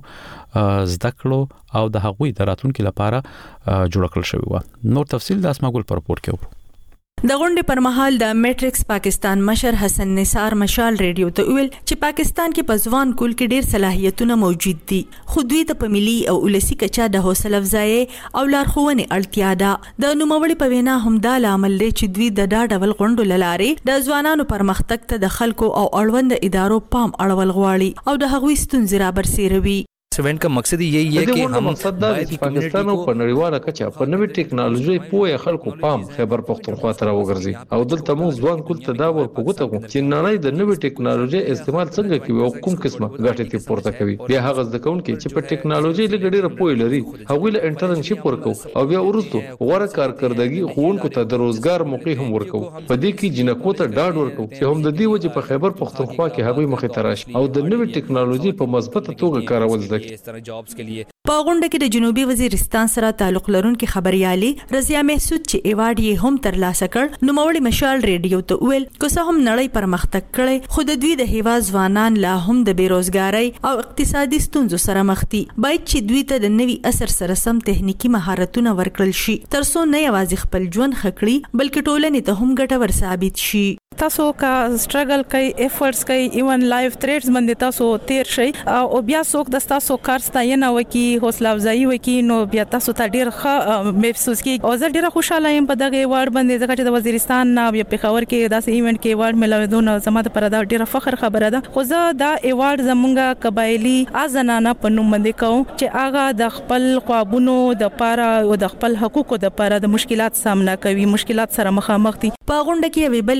[SPEAKER 2] زده کړو او د هغوی د راتلونکو لپاره جوړ کړل شوی و. نور تفصیل د اسماګل پر رپورت کې و.
[SPEAKER 9] د غونډې پر مهال د میټرکس پاکستان مشر حسن نثار مشال ریډیو ته ویل چې پاکستان کې په ځوان کول کې ډېر صلاحیتونه موجود دي خو دوی ته په ملي او ولسی کچا د حوصله افزایی او لارښوونې اړتیا ده. د نوموړي په وینا هم دا عامل دی چې دوی د ډول غونډو لاره د ځوانانو پرمختګ ته د خلکو او اړوند ادارو پام اړول غواړي او د هغوی ستونزې را برسېروي.
[SPEAKER 21] इवेंट का मकसद यही है कि हम
[SPEAKER 22] पाकिस्तान او په نړیواله کچه په نوې ټیکنالوژي پوهه خلکو پام خیبر پختونخوا ته وګرځي او دلته موږ ځوان کول تداول کوو چې نړۍ د نوې ټیکنالوژي استعمال څنګه کوي او کوم قسمه ګټې ته پورته کوي. بیا هغه ځکهونکي چې په ټیکنالوژي لګړي پوهه لري هغه له انټرنشپ ورکو او بیا ورستو غوړه کارکردګي خوونکو ته د روزګار موقع هم ورکو. په دې کې جنکو ته ډاډ ورکو چې هم د دې وجه په خیبر پختونخوا کې هغه مخې تراش او د نوې ټیکنالوژي په مثبت توګه کارول زده
[SPEAKER 21] इस तरह जॉब्स के लिए.
[SPEAKER 9] په غونډه کې د جنوبي وزیرستان سره تعلق لرونکي خبريالي رضیا محسود چې ایوارډ یې هم ترلاسه کړ نوموړي مشال ریډیو ته ویل که څه هم نړۍ پرمختګ کړي خو د دوی د هیوا ځوانان لا هم د بیروزګاری او اقتصادي ستونزو سره مخ دي. باید چې دوی ته د نوي عصر سره سم تخنیکی مهارتونه ورکړل شي ترڅو نه یوازې خپل ژوند خکړي بلکې ټولنې ته هم ګټور ثابت شي.
[SPEAKER 23] تاسو کا سټرګل کوي ایفورټس کوي ایون لایف تھریټس باندې تاسو تیر شي او بیا څوک د تاسو کار ستاینه وکي حوصله افزایی وکي نو بیا تاسو ته ډیر ښه محسوس کی او زه ډیره خوشاله یم په دغه ایوارډ باندې ځکه چې د وزیرستان نه بیا پیښور کې داسې ایونت کې ایوارډ ملویدونه زما ته پر دا ډیره فخر خبره ده. خو زه دا ایوارډ زمونږه قبایلی ازنانه په نوم باندې کوم چې هغه د خپل خوابونو د پاره او د خپل حقوقو د پاره د مشکلات سامنا کوي مشکلات سره مخامخ دي.
[SPEAKER 9] په غونډه کې ویبل ایوارډ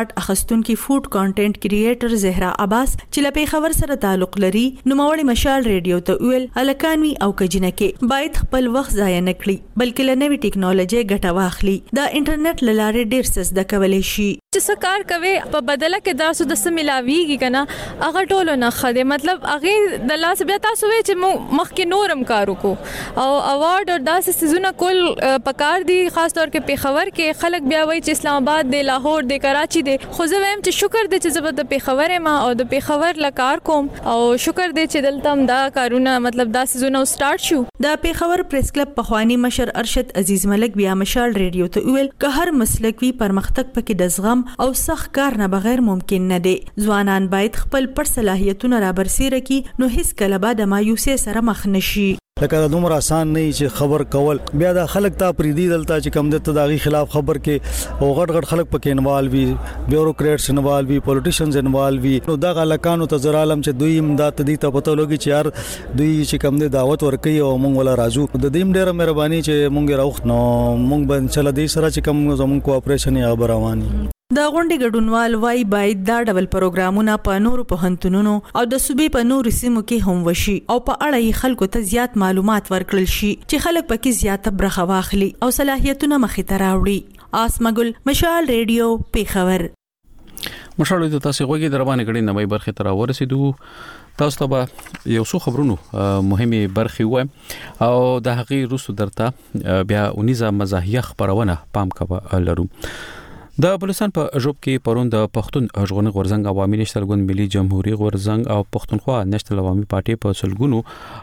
[SPEAKER 9] ایوارډ اخیستونکي فود کانټینټ کریټر زهرا عباس چې له پیښور سره تعلق لري نوموړي مشال ریډیو ته ویل الکانوي او کجنکه باید خپل وخت ضایع نه کړي بلکې له نوې ټیکنالوژي ګټه واخلي دا انټرنیټ لاره ډیر څه زده کولی شي
[SPEAKER 1] چې سکار کوي په بدله کې تاسو د سملاویږي کنه هغه ټولو نه خده مطلب هغه د لاس بیا تاسو وی چې مخکې نورم کارو کو او اوارډ او داسې سيزونه کول پکار دي خاص طور کې پیښور کې خلک بیا وایي چې اسلام آباد دی لاهور دی کراچي دی خو زه وایم چې شکر دې چې زه د پیښور ما او د پیښور لکار کوم او شکر دې چې دلته هم دا کارونه مطلب دا سيزونه سٹارټ شو
[SPEAKER 9] د پیښور پریس کلب پخوانی مشر ارشد عزیز ملک بیا مشال ریډیو ته ویل که هر مسلک وی پرمختګ پکې د زغم او سخت کار نه بغیر ممکن نه دی ځوانان باید خپل پر صلاحیتونه را برسېره کی نو هیڅ کله به د مایوسۍ سره مخ نشي
[SPEAKER 3] لکه دومره آسان نه چې خبر کول بیا د خلک ته پریدي دلته چې کم د تداغي خلاف خبر کې او غټ خلک پکې انوالو وي بیوروکریټس انوالو وي پولیټیشنز انوالو وي نو دا غلکانو ته زرالم چې دوی امداد دي ته پته لګي چې یار دوی چې کم د دعوت ورکي او مونږ ولا راځو د دې ډیره مهرباني چې مونږ راوخ نو مونږ به چل دې سره چې کم زموږ کوآپریشن یا رواني
[SPEAKER 9] د غونډې ګډونوال وايي باید دا ډول پروګرامونه په نورو پوهنتونونو او د صوبې په نورو سیمو کې هم وشي او په اړه یې خلکو ته زیات معلومات ورکړل شي چې خلک پکې زیاته برخه واخلي او صلاحیتونه مخې ته راوړي آسمګل مشال ریډیو پیښور
[SPEAKER 2] مشال د تاسو غوږی دربانې غړي نوې برخه تر ورسېدو تاسو ته یو څو خبرونو مهمه برخه و او د هغې روسو درته بیا اونیزه مزاحیه خبرونه پام کوه لرو د بلوچستان په ژوب کې پرون د پښتون ژغورنې غورځنګ عوامي نشتل ګوند ملي جمهوریت غورځنګ او پښتونخوا نشتل عوامي پارټي په سلګونو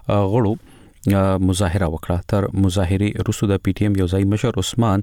[SPEAKER 2] غړو مظاهره وکړه تر مظاهره روسو د پی ټی ایم یو ځای مشر عثمان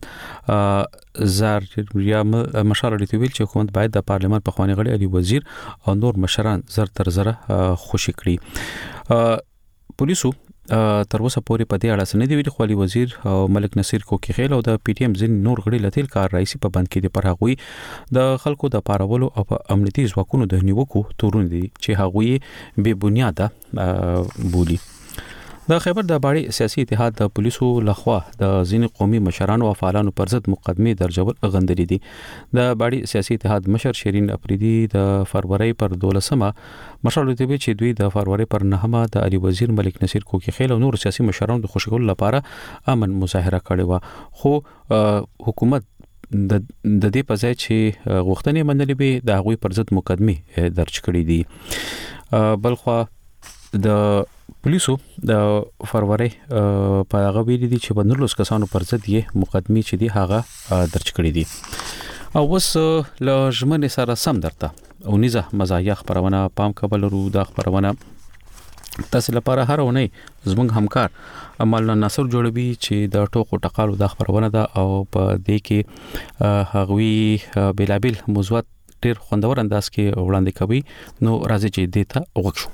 [SPEAKER 2] زاریا مشر لري ویل چې حکومت باید د پارلمان په خواني غړي علي وزیر او نور مشران زر تر زره خوشی کړي پولیسو تر اوسه پورې په دې اړه څه نه دی ویلي خو علي وزیر او ملک نصیر کوکیخیل او د پی ټی ایم ځین نور غړي لتل کار رئیسي په بند کې دي پر هغوی د خلکو د پارولو او په امنیتي ځواکونو د نیوکو تورون دي چې هغوی بے بنیاده بولی د خیبر د باړي سیاسي اتحاد د پولیسو لخوا د ځینې قومي مشرانو او فعالانو پر ضد مقدمه درجول غندلې دي د باړي سیاسي اتحاد مشر شیرین افریدي د فروری پر 12مه مشر لوي چې دوی د فروری پر 9مه د علي وزیر ملک نصیر کوکیخیل او نور سیاسي مشرانو د خوشګل لپاره امن مظاهره کړې و خو حکومت د دې په ځای چې غوښتنې منلې به د هغوی پر ضد مقدمه درج کړې دي بلخو د پولیسو د فروری په هغه ویلي دي چې په 19 کسانو پر ضد یې مقدمه چې دي هغه درج کړې دي او وس له ژمنې سره سم درته اونیزه مزاحیه خبرونه پام کول ورو د خبرونه تاسو لپاره هر ونی زموږ همکار مولانا ناصر جوړوي چې د ټوکو ټقالو د خبرونه ده او په دې کې هغوی بلابل موضوعات ډیر خوندور انداز کې وړاندې کوي نو راځي چې دې ته وښو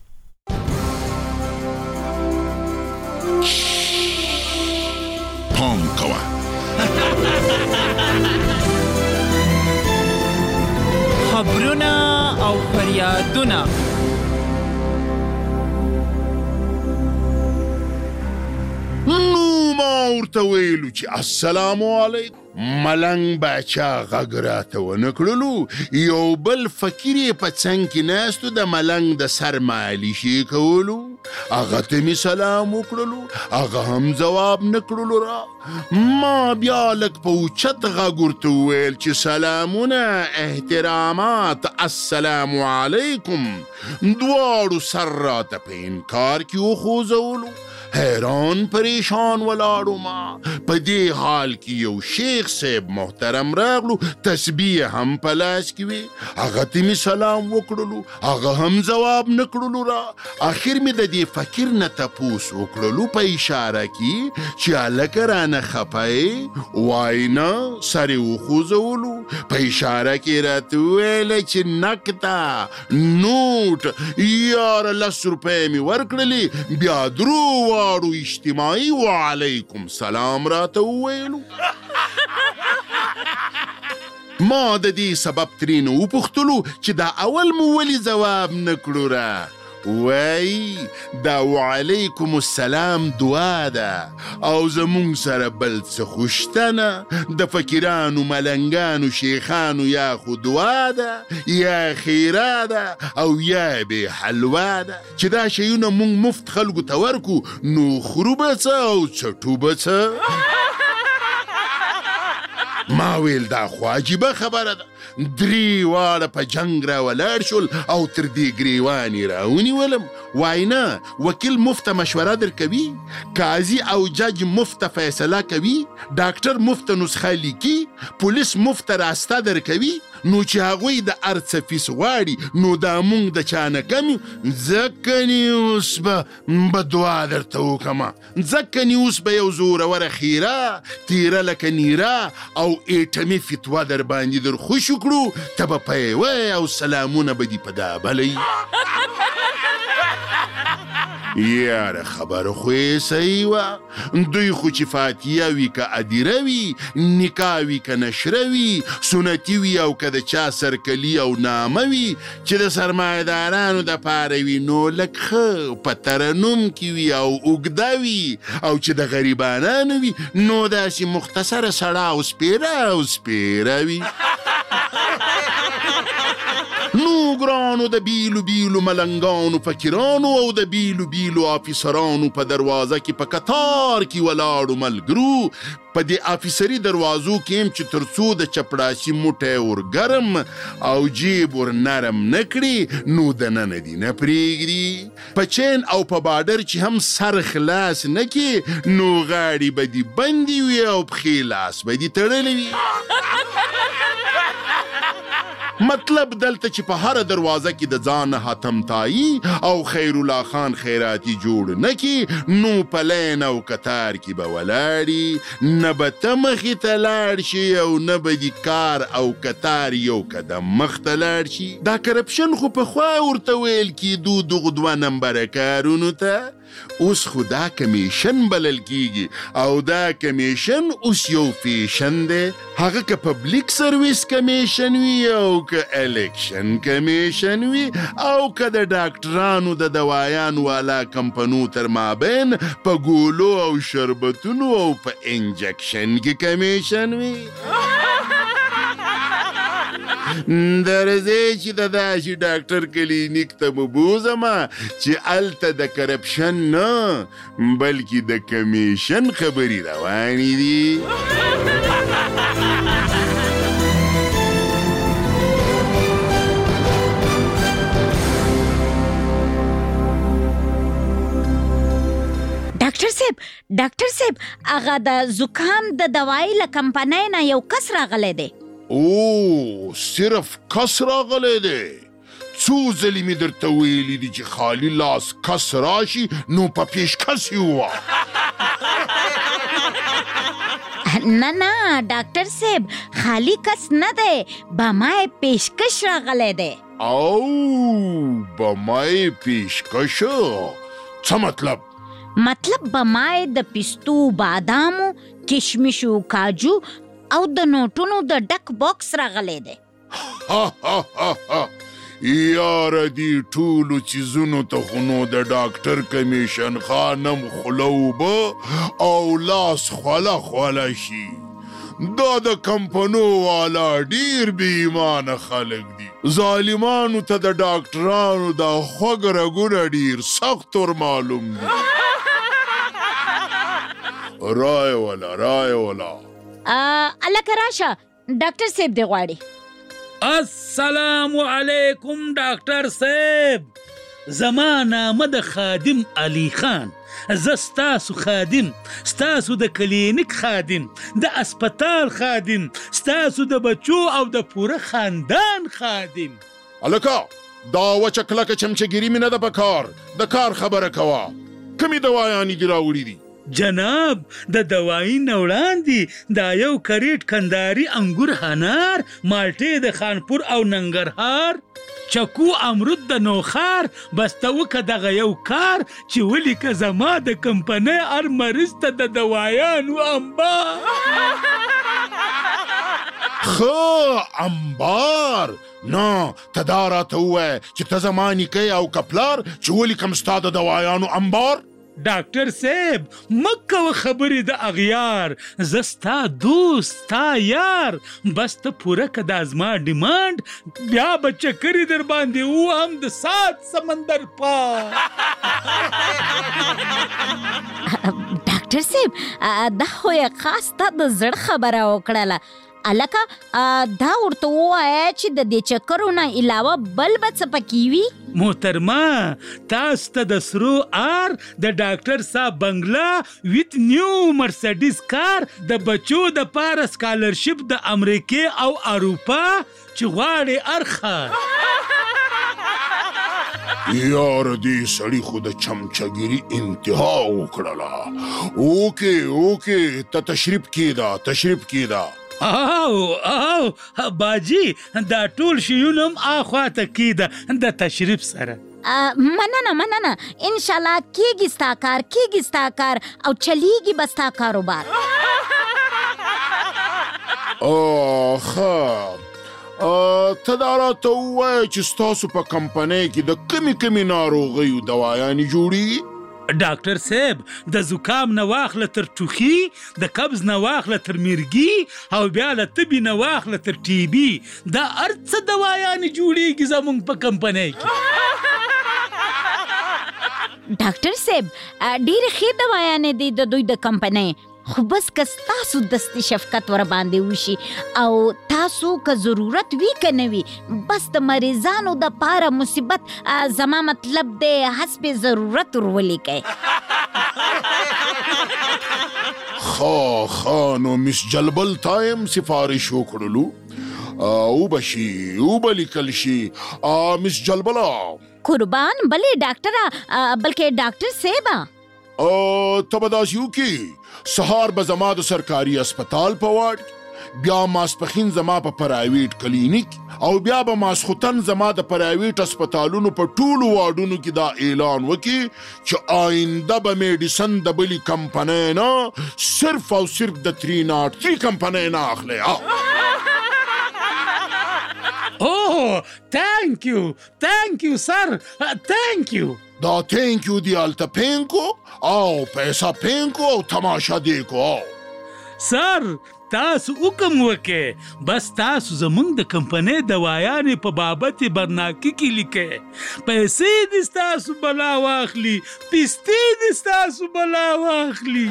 [SPEAKER 5] پام کوه
[SPEAKER 24] خبرونه او فریادونه
[SPEAKER 5] نو ما ورته ویلو چې السلام علیکم ملنګ بچا غږراته ونکړلو یو بل فقیر په څنګ کې ناستو د ملنګ د سر مالشي کولو هغه ته می سلام وکړلو هغه هم جواب نکړلو را ما بیا لک په اوچت غږ ورته وویل چې سلامونه احترامات السلام علیکم دواړو سر راته په انکار کې وخوځولو حیران پریشان ولاړو ما په دې حال کې یو شیخ صاحب محترم راغلو تسبیح هم په لاس کې وي هغه ته می سلام وکړلو هغه هم جواب نکړلو را اخر می د دې فقیر نه تپوس وکړلو په اشاره کې چې هلکه رانه خفه وای نه سر یې وخوځولو په اشاره کې راته وویل چې نکته نوټ یاره 10 روپۍ مې ورکړلې بیا درو واړو اجتماعي وعلیکم سلام راته وویلو ما د دې سبب ترېنه وپوښتلو چې دا اول مو ولې ځواب نه کړو را وای دا وعلیکم السلام دعا ده او زمونږ سره بل څه خوشتنه د فقیرانو ملنګانو شیخانو یا خو دعا ده یا خیره ده او یا به حلوا ده چې دا شیونه مونږ مفت خلکو ته ورکو نو خورو به څه او څټو به څه. ما ویل دا خو عجیبه خبره ده. 3 واړه په جنگ را ولاړ شول او تر دې ګریوان یې راونیولم. وای نه وکیل مفته مشوره درکوي، قاضي او جج مفته فیصله کوي، ډاکټر مفته نسخه لیکي، پولیس مفته راسته درکوي، نو چې هغوی د هر څه فیس غواړي نو دا مونږ د چا نه کم یو. ځکه نې اوس به دعا درته وکړمه، ځکه نې اوس به یو زوروره خیره تیره لکه نیره او ایټمي فتوا در باندې در خوش وکړو، ته به پیوی او سلامونه به دې په دا بلی. یاره خبره خو یې صحیح وه. دوی خو چې فاتحه وي که ادیره وي، نکاح وي که نشره وي، سنتي وي او که د چا سرکلي او نامه وي، چې د سرمایه‌دارانو دپاره وي نو لږ ښه په ترنم کې وي او اوږده وي، او چې د غریبانانو وي نو داسې مختصره سړه او سپیره وي. نو ګرانو د بیلو بیلو ملنګانو فقیرانو او د بیلو بیلو آفیسرانو په دروازه کې په کتار کې ولاړو ملګرو، په دې آفیسري دروازو کې هم چې تر څو د چپړاسي موټی ور ګرم او جیب ور نرم نه کړي نو دننه دې نه پرېږدي. په چین او په باډر چې هم سر خلاص نه کړي نو غاړې به دې بندې وي او پښې لاس به دې تړلی وي. مطلب دلته چې په هر دروازه کې د ځان حاتم تایی او خیر الله خان خیراتی جوړ نه کی نو په لین او کتار کې به ولاړي، نه به ته مخې ته لاړ شي او نه به دې کار او کتار یو قدم مخ ته لاړ شي. دا کرپشن خو پخوا ورته ویل کېدو دغو 2 نمبره کارونو ته، اوس خو دا کمیشن بلل کیږي او دا کمیشن اوس یو فیشن دی. هغه که پبلیک سرویس کمیشن وي او که الیکشن کمیشن وي او که د ډاکټرانو د دوايانو والا کمپنو تر مابین په ګولو او شربتونو او په انجکشن کې کمیشن وي. درځئ چې د داسې ډاکټر کلینیک ته مو بوځمه چې هلته د کرپشن نه بلکې د کمیشن خبرې روانې دي.
[SPEAKER 4] ډاکټر صاحب هغه د زکام د دوايي له کمپنۍ نه یو کس راغلی دی.
[SPEAKER 5] او صرف کس راغلی دی؟ څو ځلې مې درته ویلي دي چې خالي لاس کس راشي نو په پیشکش یې ووایه.
[SPEAKER 4] نه ډاکټر صاحب خالی کس نه دی، بمای پیشکش راغلی دی.
[SPEAKER 5] او بمای پیشکش څه مطلب؟
[SPEAKER 4] مطلب بمای د پستو، بادامو، کشمشو، کاجو او د نوټونو د ډک باکس راغلی دی.
[SPEAKER 5] یاره دې ټولو څیزونو ته خو نو د ډاکټر کمیشن خانم خوله اوبه او لاس خوله شي. دا د کمپنو والا ډیر بې ایمانه خلک دي. ظالمانو ته د ډاکټرانو دا خوږ رګونه ډیر سخت ور معلوم دي. رای ولا
[SPEAKER 4] الکه راشه ډاکټر صاحب دی غواړي.
[SPEAKER 6] السلام علیکم ډاکټر صاحب، زما نامه د خادم علي خان، زه ستاسو خادم، ستاسو د کلینیک خادم، د اسپتال خادم، ستاسو د بچو او د پوره خاندان خادم.
[SPEAKER 5] الکه دا وچه کلکه چمچهګیري مې نه ده په کار، د کار خبره کوه. کمې دوايانې دې راوړي دي؟
[SPEAKER 6] جناب د دوايي نه وړاندې دا یو کریټ کنداري انګور هنار، مالټې د خانپور او ننګرهار، چکو امرود د نوخار، بس ته وکه دغه یو کار چې ولیکه زما د کمپنۍ هر مریض ته د دوایانو انبار.
[SPEAKER 5] انبار نه ته دا راته ووایه چې ته زما نیکه او که پلار چې ولې کوم ستا د دوايانو انبار.
[SPEAKER 6] ډاکټر صاحب مکه خبرې د اغیار، زه ستا دوست ستا یار، بس ته پوره که دا زما ډیمانډ، بیا به چکرې در باندې وهم د سات سمندر پار.
[SPEAKER 4] ډاکټر صاحب دا خو یې خاص تا د زړه خبره وکړله. الکه دا ورته ووایه چې د دې چکرو نه علاوه بل به څه پکې وي.
[SPEAKER 6] محترمه تاسو ته د سرو آر د ډاکټر صاحب بنگلا ویت نیو مرسډیز کار د بچو د پاره سکالرشپ د امریکې او اروپا چې غواړي ارخه.
[SPEAKER 5] یار دې سړی خو د چمچګیري انتها وکړله. اوکې ته تشریف کېده.
[SPEAKER 6] او باجی دا ټول شیونه هم اخواته کېده د تشریف سره.
[SPEAKER 4] مننه انشاءالله کېږي ستا کار او چلیږي به ستا کاروبار.
[SPEAKER 5] ته دا راته ووایه چې ستاسو په کمپنۍ کې د کمې ناروغیو دوايانې جوړېږي؟
[SPEAKER 6] ډاکټر صاحب د زکام نه واخله تر ټوخي، د قبض نه واخله تر مرګي، او بیا له تبې نه واخله تر ټي بي، دا هر څه دوايانې جوړېږي زموږ په کمپنۍ کې.
[SPEAKER 4] ډاکټر صاحب ډېرې ښې دوايانې دي د دوی د کمپنۍ، خو بس که ستاسو دستي شفقت ور باندې وشي او تاسو که ضرورت وي که نه وي، بس د مریضانو د پاره مصیبت زما مطلب دی حسب ضرورت ور ولیکئ.
[SPEAKER 5] نو مس جلبل تایم سفارش وکړلو او به لیکل شي. مس جلبلا
[SPEAKER 4] قربان بلې ډاکټره بلکې ډاکټر صاحبه
[SPEAKER 5] ته به داسې وکړي سهار به زما د سرکاري اسپتال په واډ، بیا ماسپښین زما په پرایویټ کلینیک، او بیا به ماسخوتن زما د پرایویټ اسپتالونو په ټولو واډونو کې دا اعلان وکړي چې آینده به میډیسن د بلې کمپنۍ نه صرف او صرف د 303 کمپنۍ نه اخلي.
[SPEAKER 6] thank you sir, thank you.
[SPEAKER 5] دا thank you دی الته پینکو او پیسا پینکو او تماشا دیکو.
[SPEAKER 6] سر تاسو حکم وکې، بس تاسو زمونږ د کمپنۍ دوايانې په بابت برناکي کې لیکئ، پیسې دې ستاسو بلا واخلي، پیستې دې ستاسو بلا واخلي.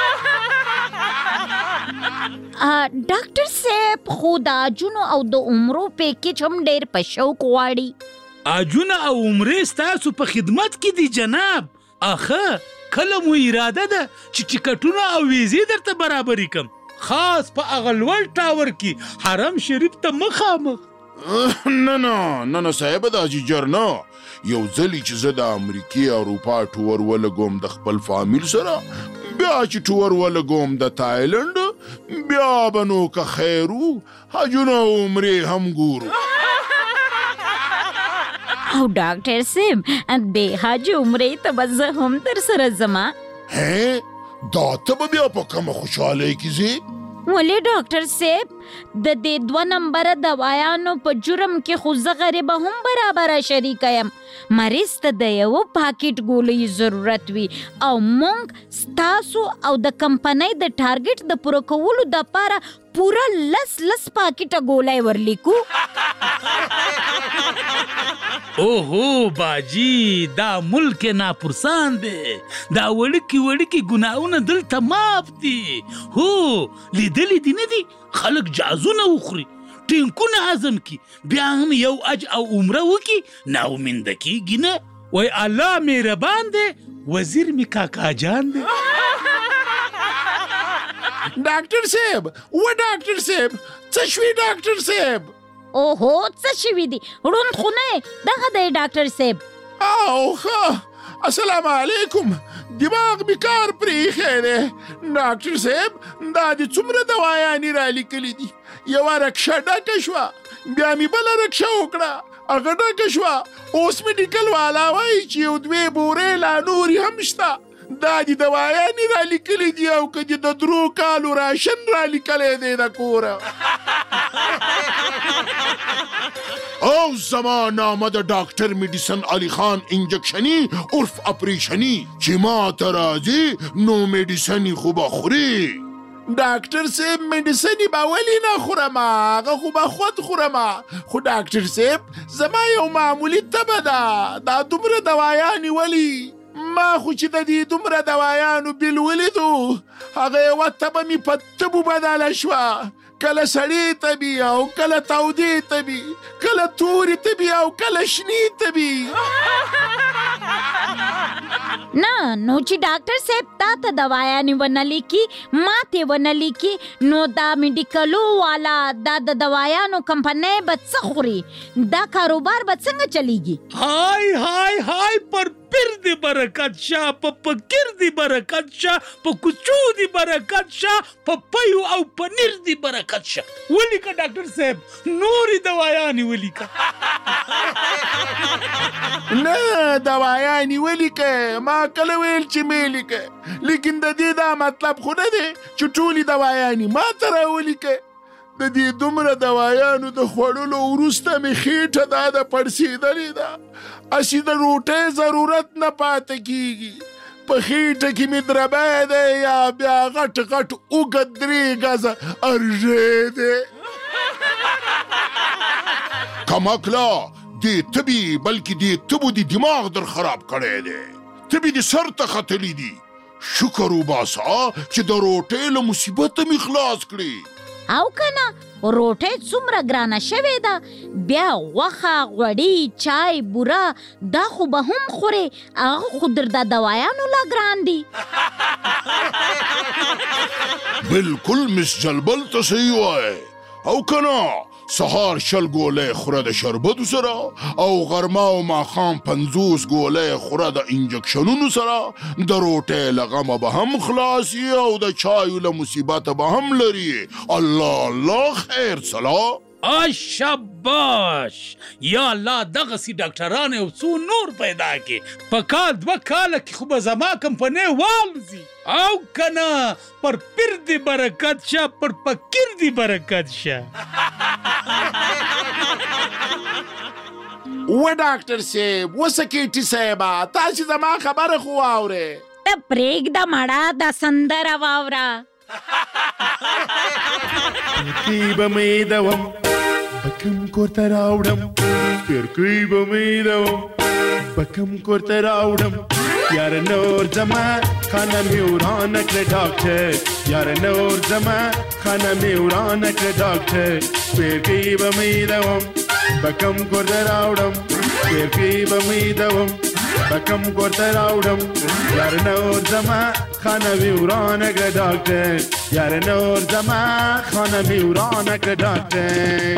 [SPEAKER 4] ډاکټر صاحب خو د عجونو او د عمرو پیکیج هم ډېر په شوق غواړي.
[SPEAKER 6] عجونه او عمرې ستاسو په خدمت کې دي جناب. اخه کله مو اراده ده چې ټکټونه او ویزې درته برابرې کړم، خاص په هغه لوړ ټاور کې حرم شریف ته مخامخ.
[SPEAKER 5] نه صاحب داسې ژر نه. یو ځلې چې زه د امریکې اروپا ټور ولګوم د خپل فامیل سره، بیا چې ټور ولګوم د تایلنډ، بیا به نو که خیرو حجونه او عمرې هم ګورو.
[SPEAKER 4] او ډاکټر صاحب د حج عمرې ته به زه هم در سره ځما.
[SPEAKER 5] دا ته به بیا په کومه خوشحالۍ کې ځې؟
[SPEAKER 4] ولې ډاکټر صاحب د دې 2 نمبره دوايانو په جرم کې خو زه غریبه هم برابره شریکه یم. مریض ته د یو پاکټ ګولۍ ضرورت وي او مونږ ستاسو او د کمپنۍ د ټارګټ د پوره کولو دپاره پوره 10 پاکټه ګولۍ ورلیکو.
[SPEAKER 6] اوهو باجی دا ملک ناپرسان دی، دا وړکي ګناهونه دلته معاف دي. هو لیدلې دي نه دي خلک جازونه وخوري، ټینکونه هضم کی، بیا هم یو اج او عمره وکي، ناامید کیږي نه. وای الله مهربان دی، وزیر می کاکا جان دی.
[SPEAKER 5] ډاکټر صاحب څه شوي ډاکټر صاحب؟
[SPEAKER 4] اوهو څه شوي دي؟ ړوند خو نه دغه دی ډاکټر صاحب.
[SPEAKER 5] السلام علیکم، دماغ می کار پریښی دی. ډاکټر صاحب دا دې څومره دوايانې را لیکلي دي؟ یوه رکشه ډکه شوه، بیا مې بله رکشه وکړه، هغه ډکه شوه، اوس میډیکل والا وایي چې 2 بورې لا نورې هم شته. دا دې دوايانې را لیکلي دي او که دې د 3 کالو راشن را لیکلی دی د کوره. او زما نامه د ډاکټر میډیسن علي خان انجکشني عرف اپریشني چې ما ته راځي نو میډیسني خو به خوري.
[SPEAKER 8] ډاکټر صاحب میډیسني به ولې نه خورم، هغه خو به خود خورم. خو ډاکټر صاحب زما یو معمولي تبه ده، دا دومره دوایانې ولې؟ ما خو چې د دې دومره دوایانو بیل ولیدو، هغه یوه تبه مې په تبو بدله شوه. کله سړې تبي او کله تودې تبي، کله تورې تبي او کله شنې تبي.
[SPEAKER 4] نه نو چې ډاکټر صاحب تا ته دوايانې ونه لیکي، ما ته ونه لیکي، نو دا میډیکلو والا دا د دوايانو کمپنۍ به څه خوري؟ دا کاروبار به څنګه چلیږي؟
[SPEAKER 6] هاي هاي هاي پر پیر دی برکت شا، په پکیر دی برکت شا، په کوچو دی برکت شا، په پیو او پنیر دی برکت شا. ولیکه ډاکټر صاحب نورې دوايانې ولیکه.
[SPEAKER 8] نه دوايانې ولیکه، ما کله ویل چې مې لیکه، لیکن د دې دا مطلب خو نه دی چې ټولې دوايانې ما ته راولیکه. د دې دومره دوايانو د خوړلو وروسته مې خېټه دا د پړسېدلې ده، اسې د روټۍ ضرورت نه پاتې کېږي. په خېټه کې مې دربی دی یا بیا غټ غټ اوږد 3 ګزه ارژې دی.
[SPEAKER 5] کمکلا دې تبي بلکې دې تبو دې دماغ در خراب کړی دی، تبي دې سر ته ختلی دي. شکر وباسه چې د روټۍ له مصیبته مې خلاص کړي.
[SPEAKER 4] او کنه روټۍ څومره ګرانه شوې ده، بیا غوښه، غوړي، چای، بوره دا خو به هم خورې، هغه خو در د دوايانو لا ګران دي.
[SPEAKER 5] بالکل مس جلبل ته صحیح وایي. او کنه سهار 20 ګولۍ خوره د شربتو سره، او غرمه او ماښام 50 ګولۍ خوره د انجکشنونو سره. د روټۍ له غمه به هم خلاص یې او د چایو له مصیبته به هم لري. الله الله خیر سلا.
[SPEAKER 6] شاباش یا الله، دغسې ډاکټران یو څو نور پیدا کړي. په کال 2 کاله کې خو به زما کمپنۍ والوځي. او کنه پر پیر دی برکت شه، پر فقیر دی برکت شه.
[SPEAKER 8] و ډاکټر صاحب و سکیټي صاحبه، تاسې زما خبره خو واورئ.
[SPEAKER 4] ته پرېږده مړه دا سندره واوره.
[SPEAKER 8] کی به مې دوم بکم کورته راوړم، پیرکۍ به مې دوم بکم کورته راوړم. یار نور زما خانه مې ورانه کړه ډاکټر، یار نور زما خانه مې ورانه کړه ډاکټر. پیرکۍ به مې دوم بکم کورته راوړم، پیرکۍ به مې دوم بکم کورته راوړم. یار نور زما خانه مې ورانه کړه ډاکټر، یار نور زما خانه مې ورانه کړه ډاکټر.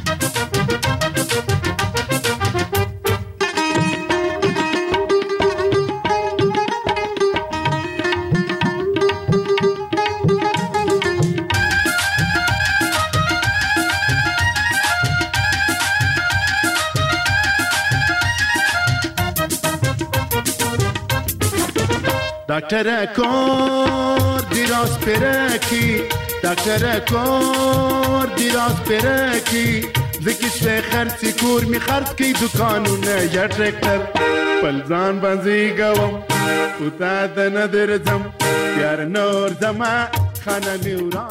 [SPEAKER 8] دکتر کور دیراز پرکی، دکتر کور دیراز پرکی. زکی سوی خرسی کور می خرد کی دکانونه یا ترکتر. پلزان بازی گوم او تا ده ندرزم، یار نور زما خانه میوران.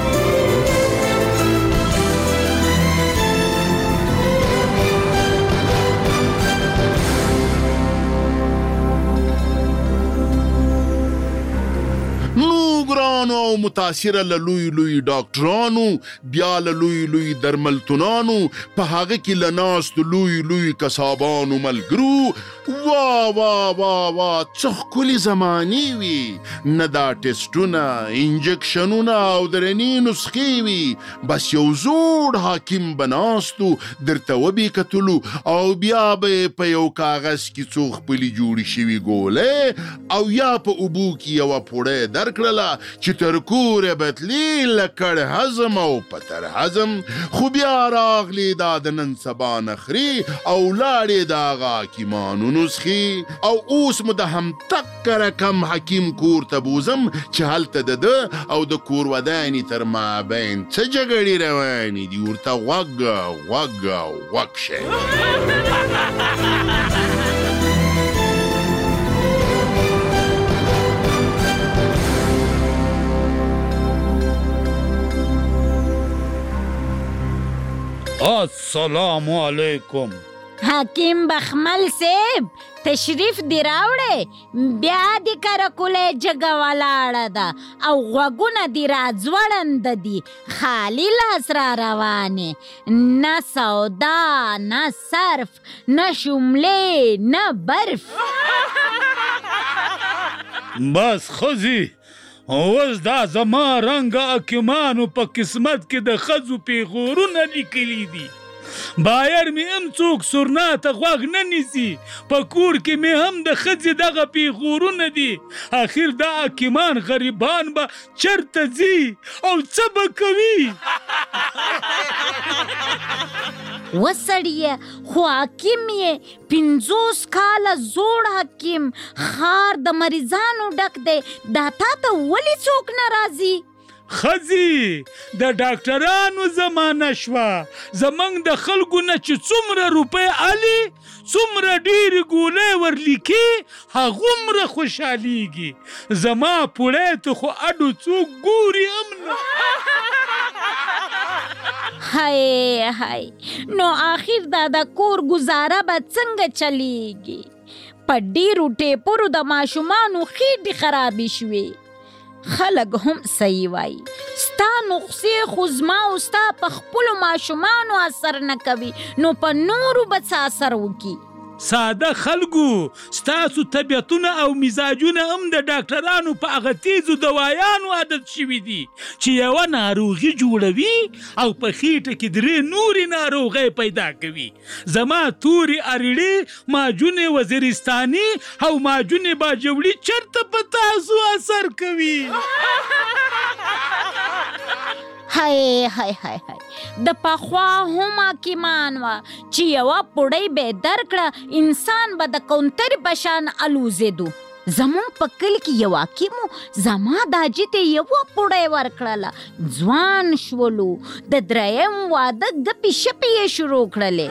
[SPEAKER 5] ګرانو او متاثره له لوی لوی ډاکټرانو، بیا له لوی لوی درملتونانو، په هغه کې له ناستو لوی لوی کسابانو ملګرو. وا وا وا وا څه ښکلې زمانې وي، نه دا ټسټونه، انجکشنونه او درنې نسخې وي. بس یو زوړ حاکم به ناستو درته وبې کتلو، او بیا به په یو کاغذ کې څو خپلې جوړې شوي ګولۍ او یا په اوبو کې یوه پوړۍ درکړله چې چې تر کوره بتلی لکړ هضم او پتر هضم خو بیا راغلی دا د نن سبا نخري او لاړې د هغه حکیمانو نسخې او اوس مو د همتک رقم حکیم کور ته بوزم چې هلته د ده او د کور ودانې تر مابین څه جګړې روانې دي ورته غوږ شئ
[SPEAKER 6] السلام علیکم
[SPEAKER 4] حکیم بخمل صاحب تشریف دی راوړې بیا دې کره کولی جګه ولاړه ده او غوږونه دې راځوړنده دي خالي لاس را روانې نه سودا نه صرف نه شملې نه برف
[SPEAKER 6] بس ښځې اوس دا زما رنګه حکیمانو په قسمت کې د ښځو پیغورونه لیکلي دي بایر مې هم څوک سورناته غوږ نه نیسي په کور کې مې هم د ښځې دغه پیغورونه دي اخر دا حکیمان غریبان به چرته ځي او څه به کوي
[SPEAKER 4] وسړیه خو حکیم یې 50 کاله زوړ حکیم ښار د مریضانو ډک دی دا تا ته ولې څوک نه راځي
[SPEAKER 6] ښځې د ډاکټرانو زمانه شوه زموږ د خلکو نه چې څومره روپۍ الي څومره ډېرې ګولۍ ورلیکي هغومره خوشحالیږي زما پوړی ته خو اډو څوک ګوري هم نه
[SPEAKER 4] هاي نو آخر دا د کور گزاره به څنګه چلیږي په ډېرو ټیپرو د ماشومانو خېټې خرابې شوې خلک هم صحیح وایي ستا نقصې خو زما او ستا په خپلو ماشومانو اثر نه کوي نو په نورو به څه اثر وکړي
[SPEAKER 6] ساده خلکو ستاسو طبیعتونه او مزاجونه هم د ډاکټرانو په هغه تیزو دوایانو عادت شوي دي چې یوه ناروغي جوړوي او په خېټه کې 3 نورې ناروغۍ پیدا کوي زما تورې اریړې ماجونې وزیرستاني او ماجونې باجوړي چرته په تاسو اثر کوي
[SPEAKER 4] هاي د پخوا هم حکیمان وه چې یوه پوړۍ به یې درکړه انسان به د کونتر په شان الوزېدو زمونږ په کلي کې یو حکیم و زما داجي ته یوه پوړۍ ورکړله ځوان شولو د 3م واده ګپې شپې یې شروع کړلې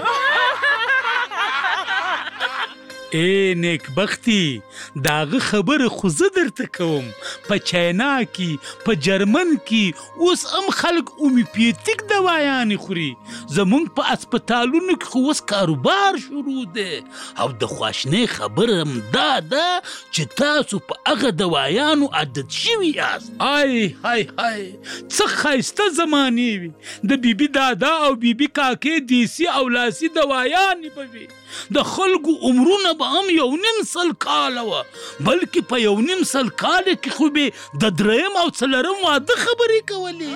[SPEAKER 6] ای نیکبختي د هغه خبره خو زه درته کوم په چاینا کې په جرمن کې اوس هم خلک اومیوپیتیک دوایانې خوري زمونږ په اسپتالونو کې خو اوس کاروبار شروع دی او د خواشنۍ خبره هم دا ده چې تاسو په هغه دوایانو عادت شوي یاست هاي څه ښایسته زمانې وي د بیبي دادا او بیبي کاکې دیسي او لاسي دوایانې به وي د خلکو عمرونه به هم 1.5 سل کاله وه بلکې په 1.5 سل کاله کې خو به د 3م او 4م واده خبرې کولې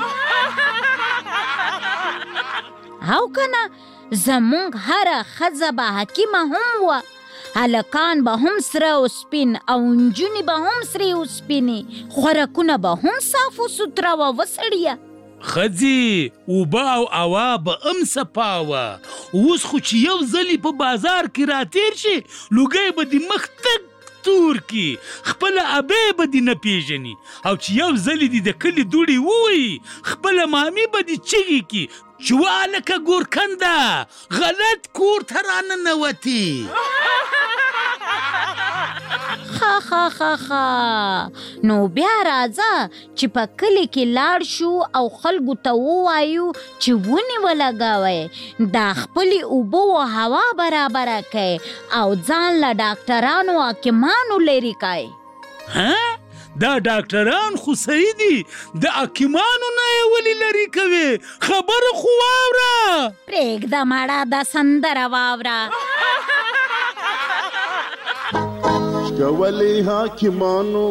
[SPEAKER 4] او کنه زمونږ هره ښځه به حکیمه هم وه هلکان به هم سره او سپین او نجونې به هم سرې او سپینې خوراکونه به هم صاف و سوتره وه وسړیه
[SPEAKER 6] ښځې اوبه او هوا به هم صفا وه اوس خو چې یو ځلې په بازار کې راتېر شي لوګی به دې مخ تک تور کي خپله ابۍ به دې نه پېژني او چې یو ځلې دې د کلي دوړې ووایي خپله مامي به دې چغې کي چې والکه ګورکنده غلط کور ته راننوتې
[SPEAKER 4] ښه نو بیا راځه چې په کلي کې لاړ شو او خلکو ته ووایو چې ونې ولګوئ دا خپلې اوبه و هوا برابره کړئ او ځان له ډاکټرانو حکیمانو لرې کړئ
[SPEAKER 6] دا ډاکټران خو صحیح دي د حکیمانو نه یې ولې لرې کوې خبره خو واوره
[SPEAKER 4] پرېږده مړه دا سندره واوره
[SPEAKER 8] شکولې حاکمانو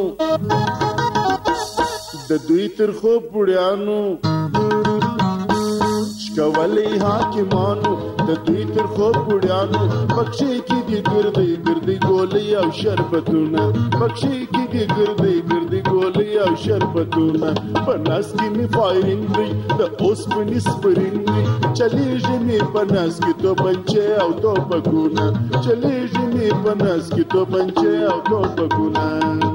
[SPEAKER 8] د دوی ترخو پوړیانو شکولې حاکمانو د دوی تر خوب بوډیانو بخشي کې دي ګردي ګردي ګولۍ او شربتونه بخشي کې دي ګردي ګردي ګولۍ او شربتونه په ناس کې می فایرینګ دی د اوسپنې سپرینګ دی چلیږي می په ناس کې تو بنچې او تو بګونه چلیږي می په ناس کې تو بنچې او تو بګونه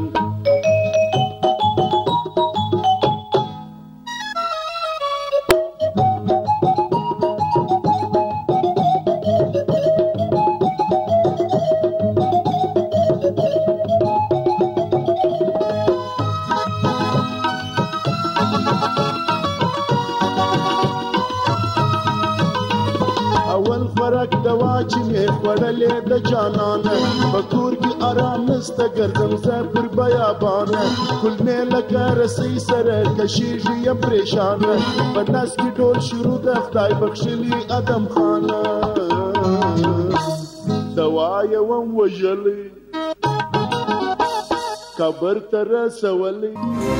[SPEAKER 8] د جانانه بکور کی آرام نسته ګرځم زه پر بیابانه کلمې لکه رسۍ سره کشیږي یم پریشانه په ناس کې ډول شروع د خدای بخښلي ادم خانه دوا یې وم وژلی قبر ته رسولی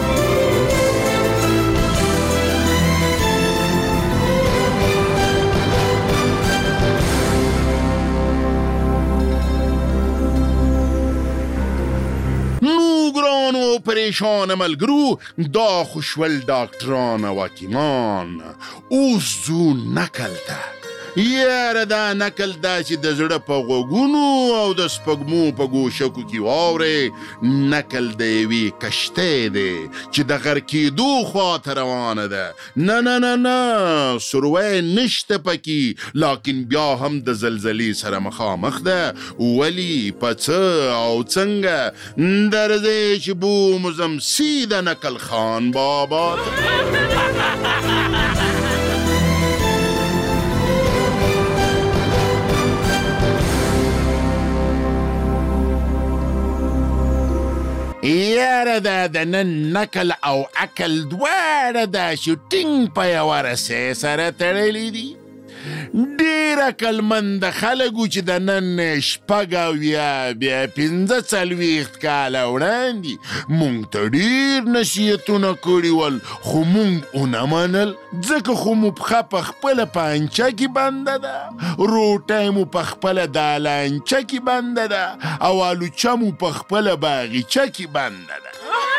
[SPEAKER 5] نوگران و پریشان ملگرو دا خوشول ډاکټران او حکیمان اوس زو نکل ته یاره دا نکل دا چې د زړه په غوږونو او د سپږمو په ګوشکو کې واورې نکل د یوې کشتۍ دی چې د غرق کېدو خواته روانه ده نه نه نه نه سروی نشته پکې لاکن بیا هم د زلزلې سره مخامخ ده ولی په څه او څنګه درځې چې بومزم سیده نکل خان بابا یاره دا د نن نکل او عقل دواړه دا شوټینګ په یوه رسۍ سره تړلی دي ډېر عقلمند خلکو چې د نن شپږ اویا بیا ۴۵ کاله وړاندې مونږ ته ډېر نصیحتونه کړي ول خو مونږ ونه منل ځکه خو مو پښه په خپله پانچه کې بنده ده روټۍ مو په خپله دالانچه کې بنده ده او الوچه مو په خپله باغچه کې بنده ده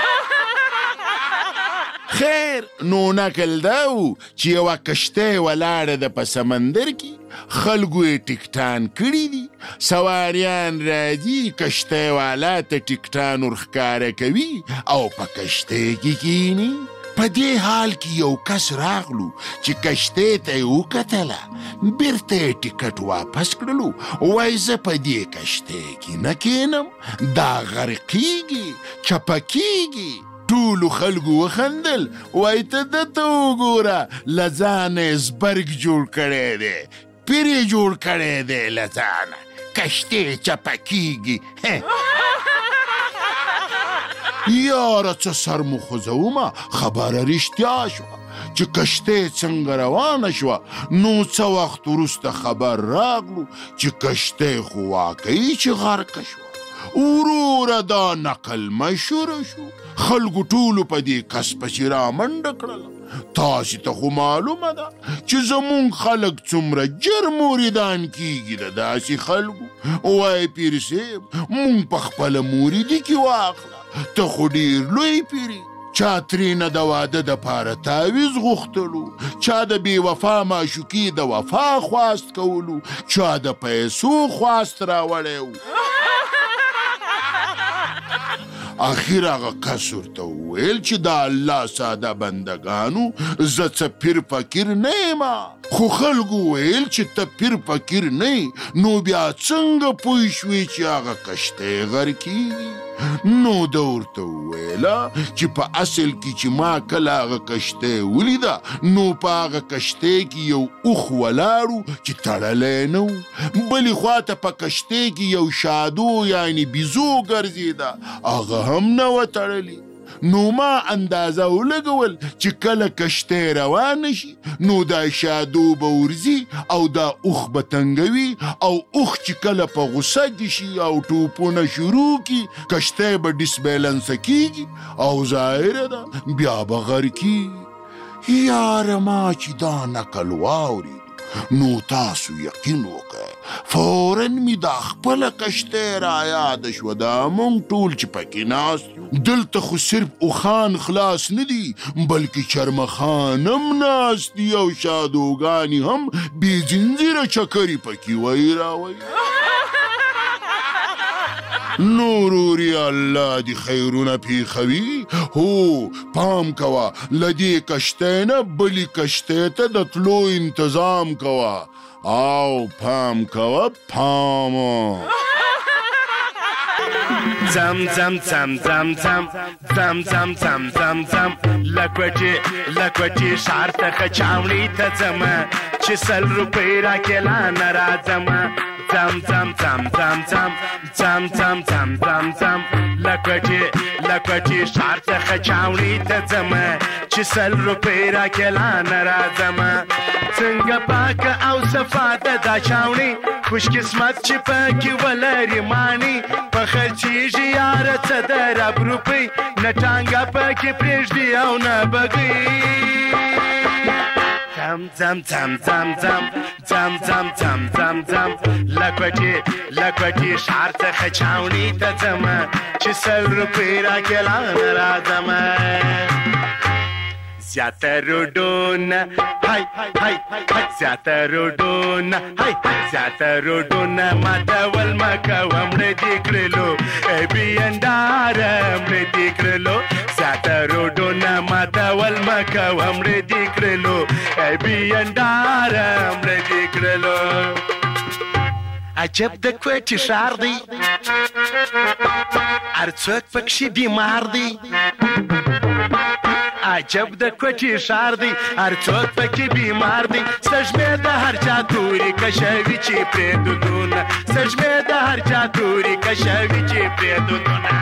[SPEAKER 5] خیر نو نکل دا و چې یوه کشتۍ ولاړه ده په سمندر کې خلکو یې ټکټان کړي دي سواریان راځي کشتۍ والا ته ټکټان ورښکاره کوي او په کشتۍ کې کیني په دې حال کې یو کس راغلو چې کشتۍ ته یې وکتله بیرته یې ټکټ واپس کړلو وایي زه په دې کشتۍ کې نه کینم دا غرقیږي چپه کیږي ټولو خلکو وخندل وایي ته دته وګوره له ځانه یې زبرګ جوړ کړی دی پیر یې جوړ کړی دی له ځانه کشتۍ چپه کیږي یاره څه سر مو خوځومه خبره رښتیا شوه چې کشتۍ څنګه روانه شوه نو څه وخت وروسته خبر راغلو چې کشتۍ خو واقعي چې غرقه شوه وروره دا نقل مشهوره شو خلکو ټولو په دې کس پسې رامنډه کړله تاسې ته خو معلومه ده چې زمونږ خلک څومره ژر موریدان کیږي د داسې خلکو وایي پیر صاحب مونږ په خپله موریدي کې واخله ته خو ډېر لوی پیري چا ترېنه د واده دپاره تعویض غوښتلو چا د بې وفا معشوقې د وفا خواست کولو چا د پیسو خواست راوړی و اخیر هغه کس ورته وویل چې د الله ساده بندګانو زه څه پیر فقیر نه یم خو خلکو ویل چې ته پیر فقیر نه نو بیا څنګه پوه شوې چې هغه کشتۍ غرقېږي نو ده ورته وویله چې په اصل کې چې ما کله هغه کشتۍ ولیده نو په هغه کشتۍ کې یو اوښ ولاړ و چې تړلی نه و بلې خواته په کشتۍ کې یو شادو یعنې بیزو ګرځېده هغه هم نه وه تړلې نو ما اندازه ولګول چې کله کشتۍ روانه شي نو دا شادو به ورځي او دا اوښ به تنګوي او اوښ چې کله په غوسه کې شي او ټوپونه شروع کړي کشتۍ به ډسبیلنسه کېږي او ظاهره ده بیا به غرقېږي یاره ما چې دا نقل واورېد نو تاسو یقین وکړئ فوراً مې دا خپله کشتۍ رایاده شوه دا موږ ټول چې پکې ناست یو دلته خو صرف اوښان خلاص نه دي بلکې چرمخان هم ناست دي او شادوګانې هم بې ځنځیره چکرې پکې وایي راوایي نوروري الله دې خیرونه پیښوي هو پام کوه له دې کشتۍ نه بلې کشتۍ ته د تلو انتظام کوه او پام کوه پام
[SPEAKER 10] زم زم زم زم زم زم زم زم زم زم لکوټي ښار ته خچاوڼي ته ځمه چې 100 روپۍ راکې لا نه راځمه زم زم زم زم زم زم زم زم زم زم لکوټي ښار ته خچاوڼي ته ځمه چې 100 روپۍ راکې لا نه راځمه څنګه پاکه او صفا ده دا چاوڼي خوش قسمت چې پکې ولري ماڼي په خرچېږي یاره څه د رب روپۍ نه ټانګه پکې پرېږدي او نه بګۍ زم زم زم زم زم زم زم زم زم زم لکوټي ښار څخه چاوڼي ته ځمه چې 100 روپۍ راکې لا نه راځمه زیاته روډونه هاي هاي هاي زیاته روډونه هاي زیاته روډونه ماتول مکوه مړه دې کړلو ای بینداره مړه دې کړلو زیاته روډونه ماتول مکوه مړه دې کړلو ای بینداره مړه دې کړلو عجب د کوټې ښار دی هر څوک پکښې بیمار دی عجب د کوټې ښار دی هر څوک پکې بیمار دی سږمې د هر چا توري کشوي چې پرې دودونه سږمې د هر چا توري کشوي چې پرې دودونه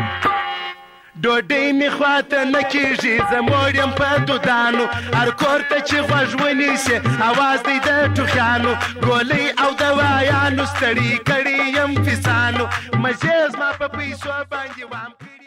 [SPEAKER 10] ډوډۍ مې خواته نه کېږي زه موړ یم په دودانو هر کور ته چې غوږ ونیسي اواز دی د ټوخیانو ګولۍ او دوایانو ستړي کړي یم فیسانو مزې زما په پیسو باندې وام کړي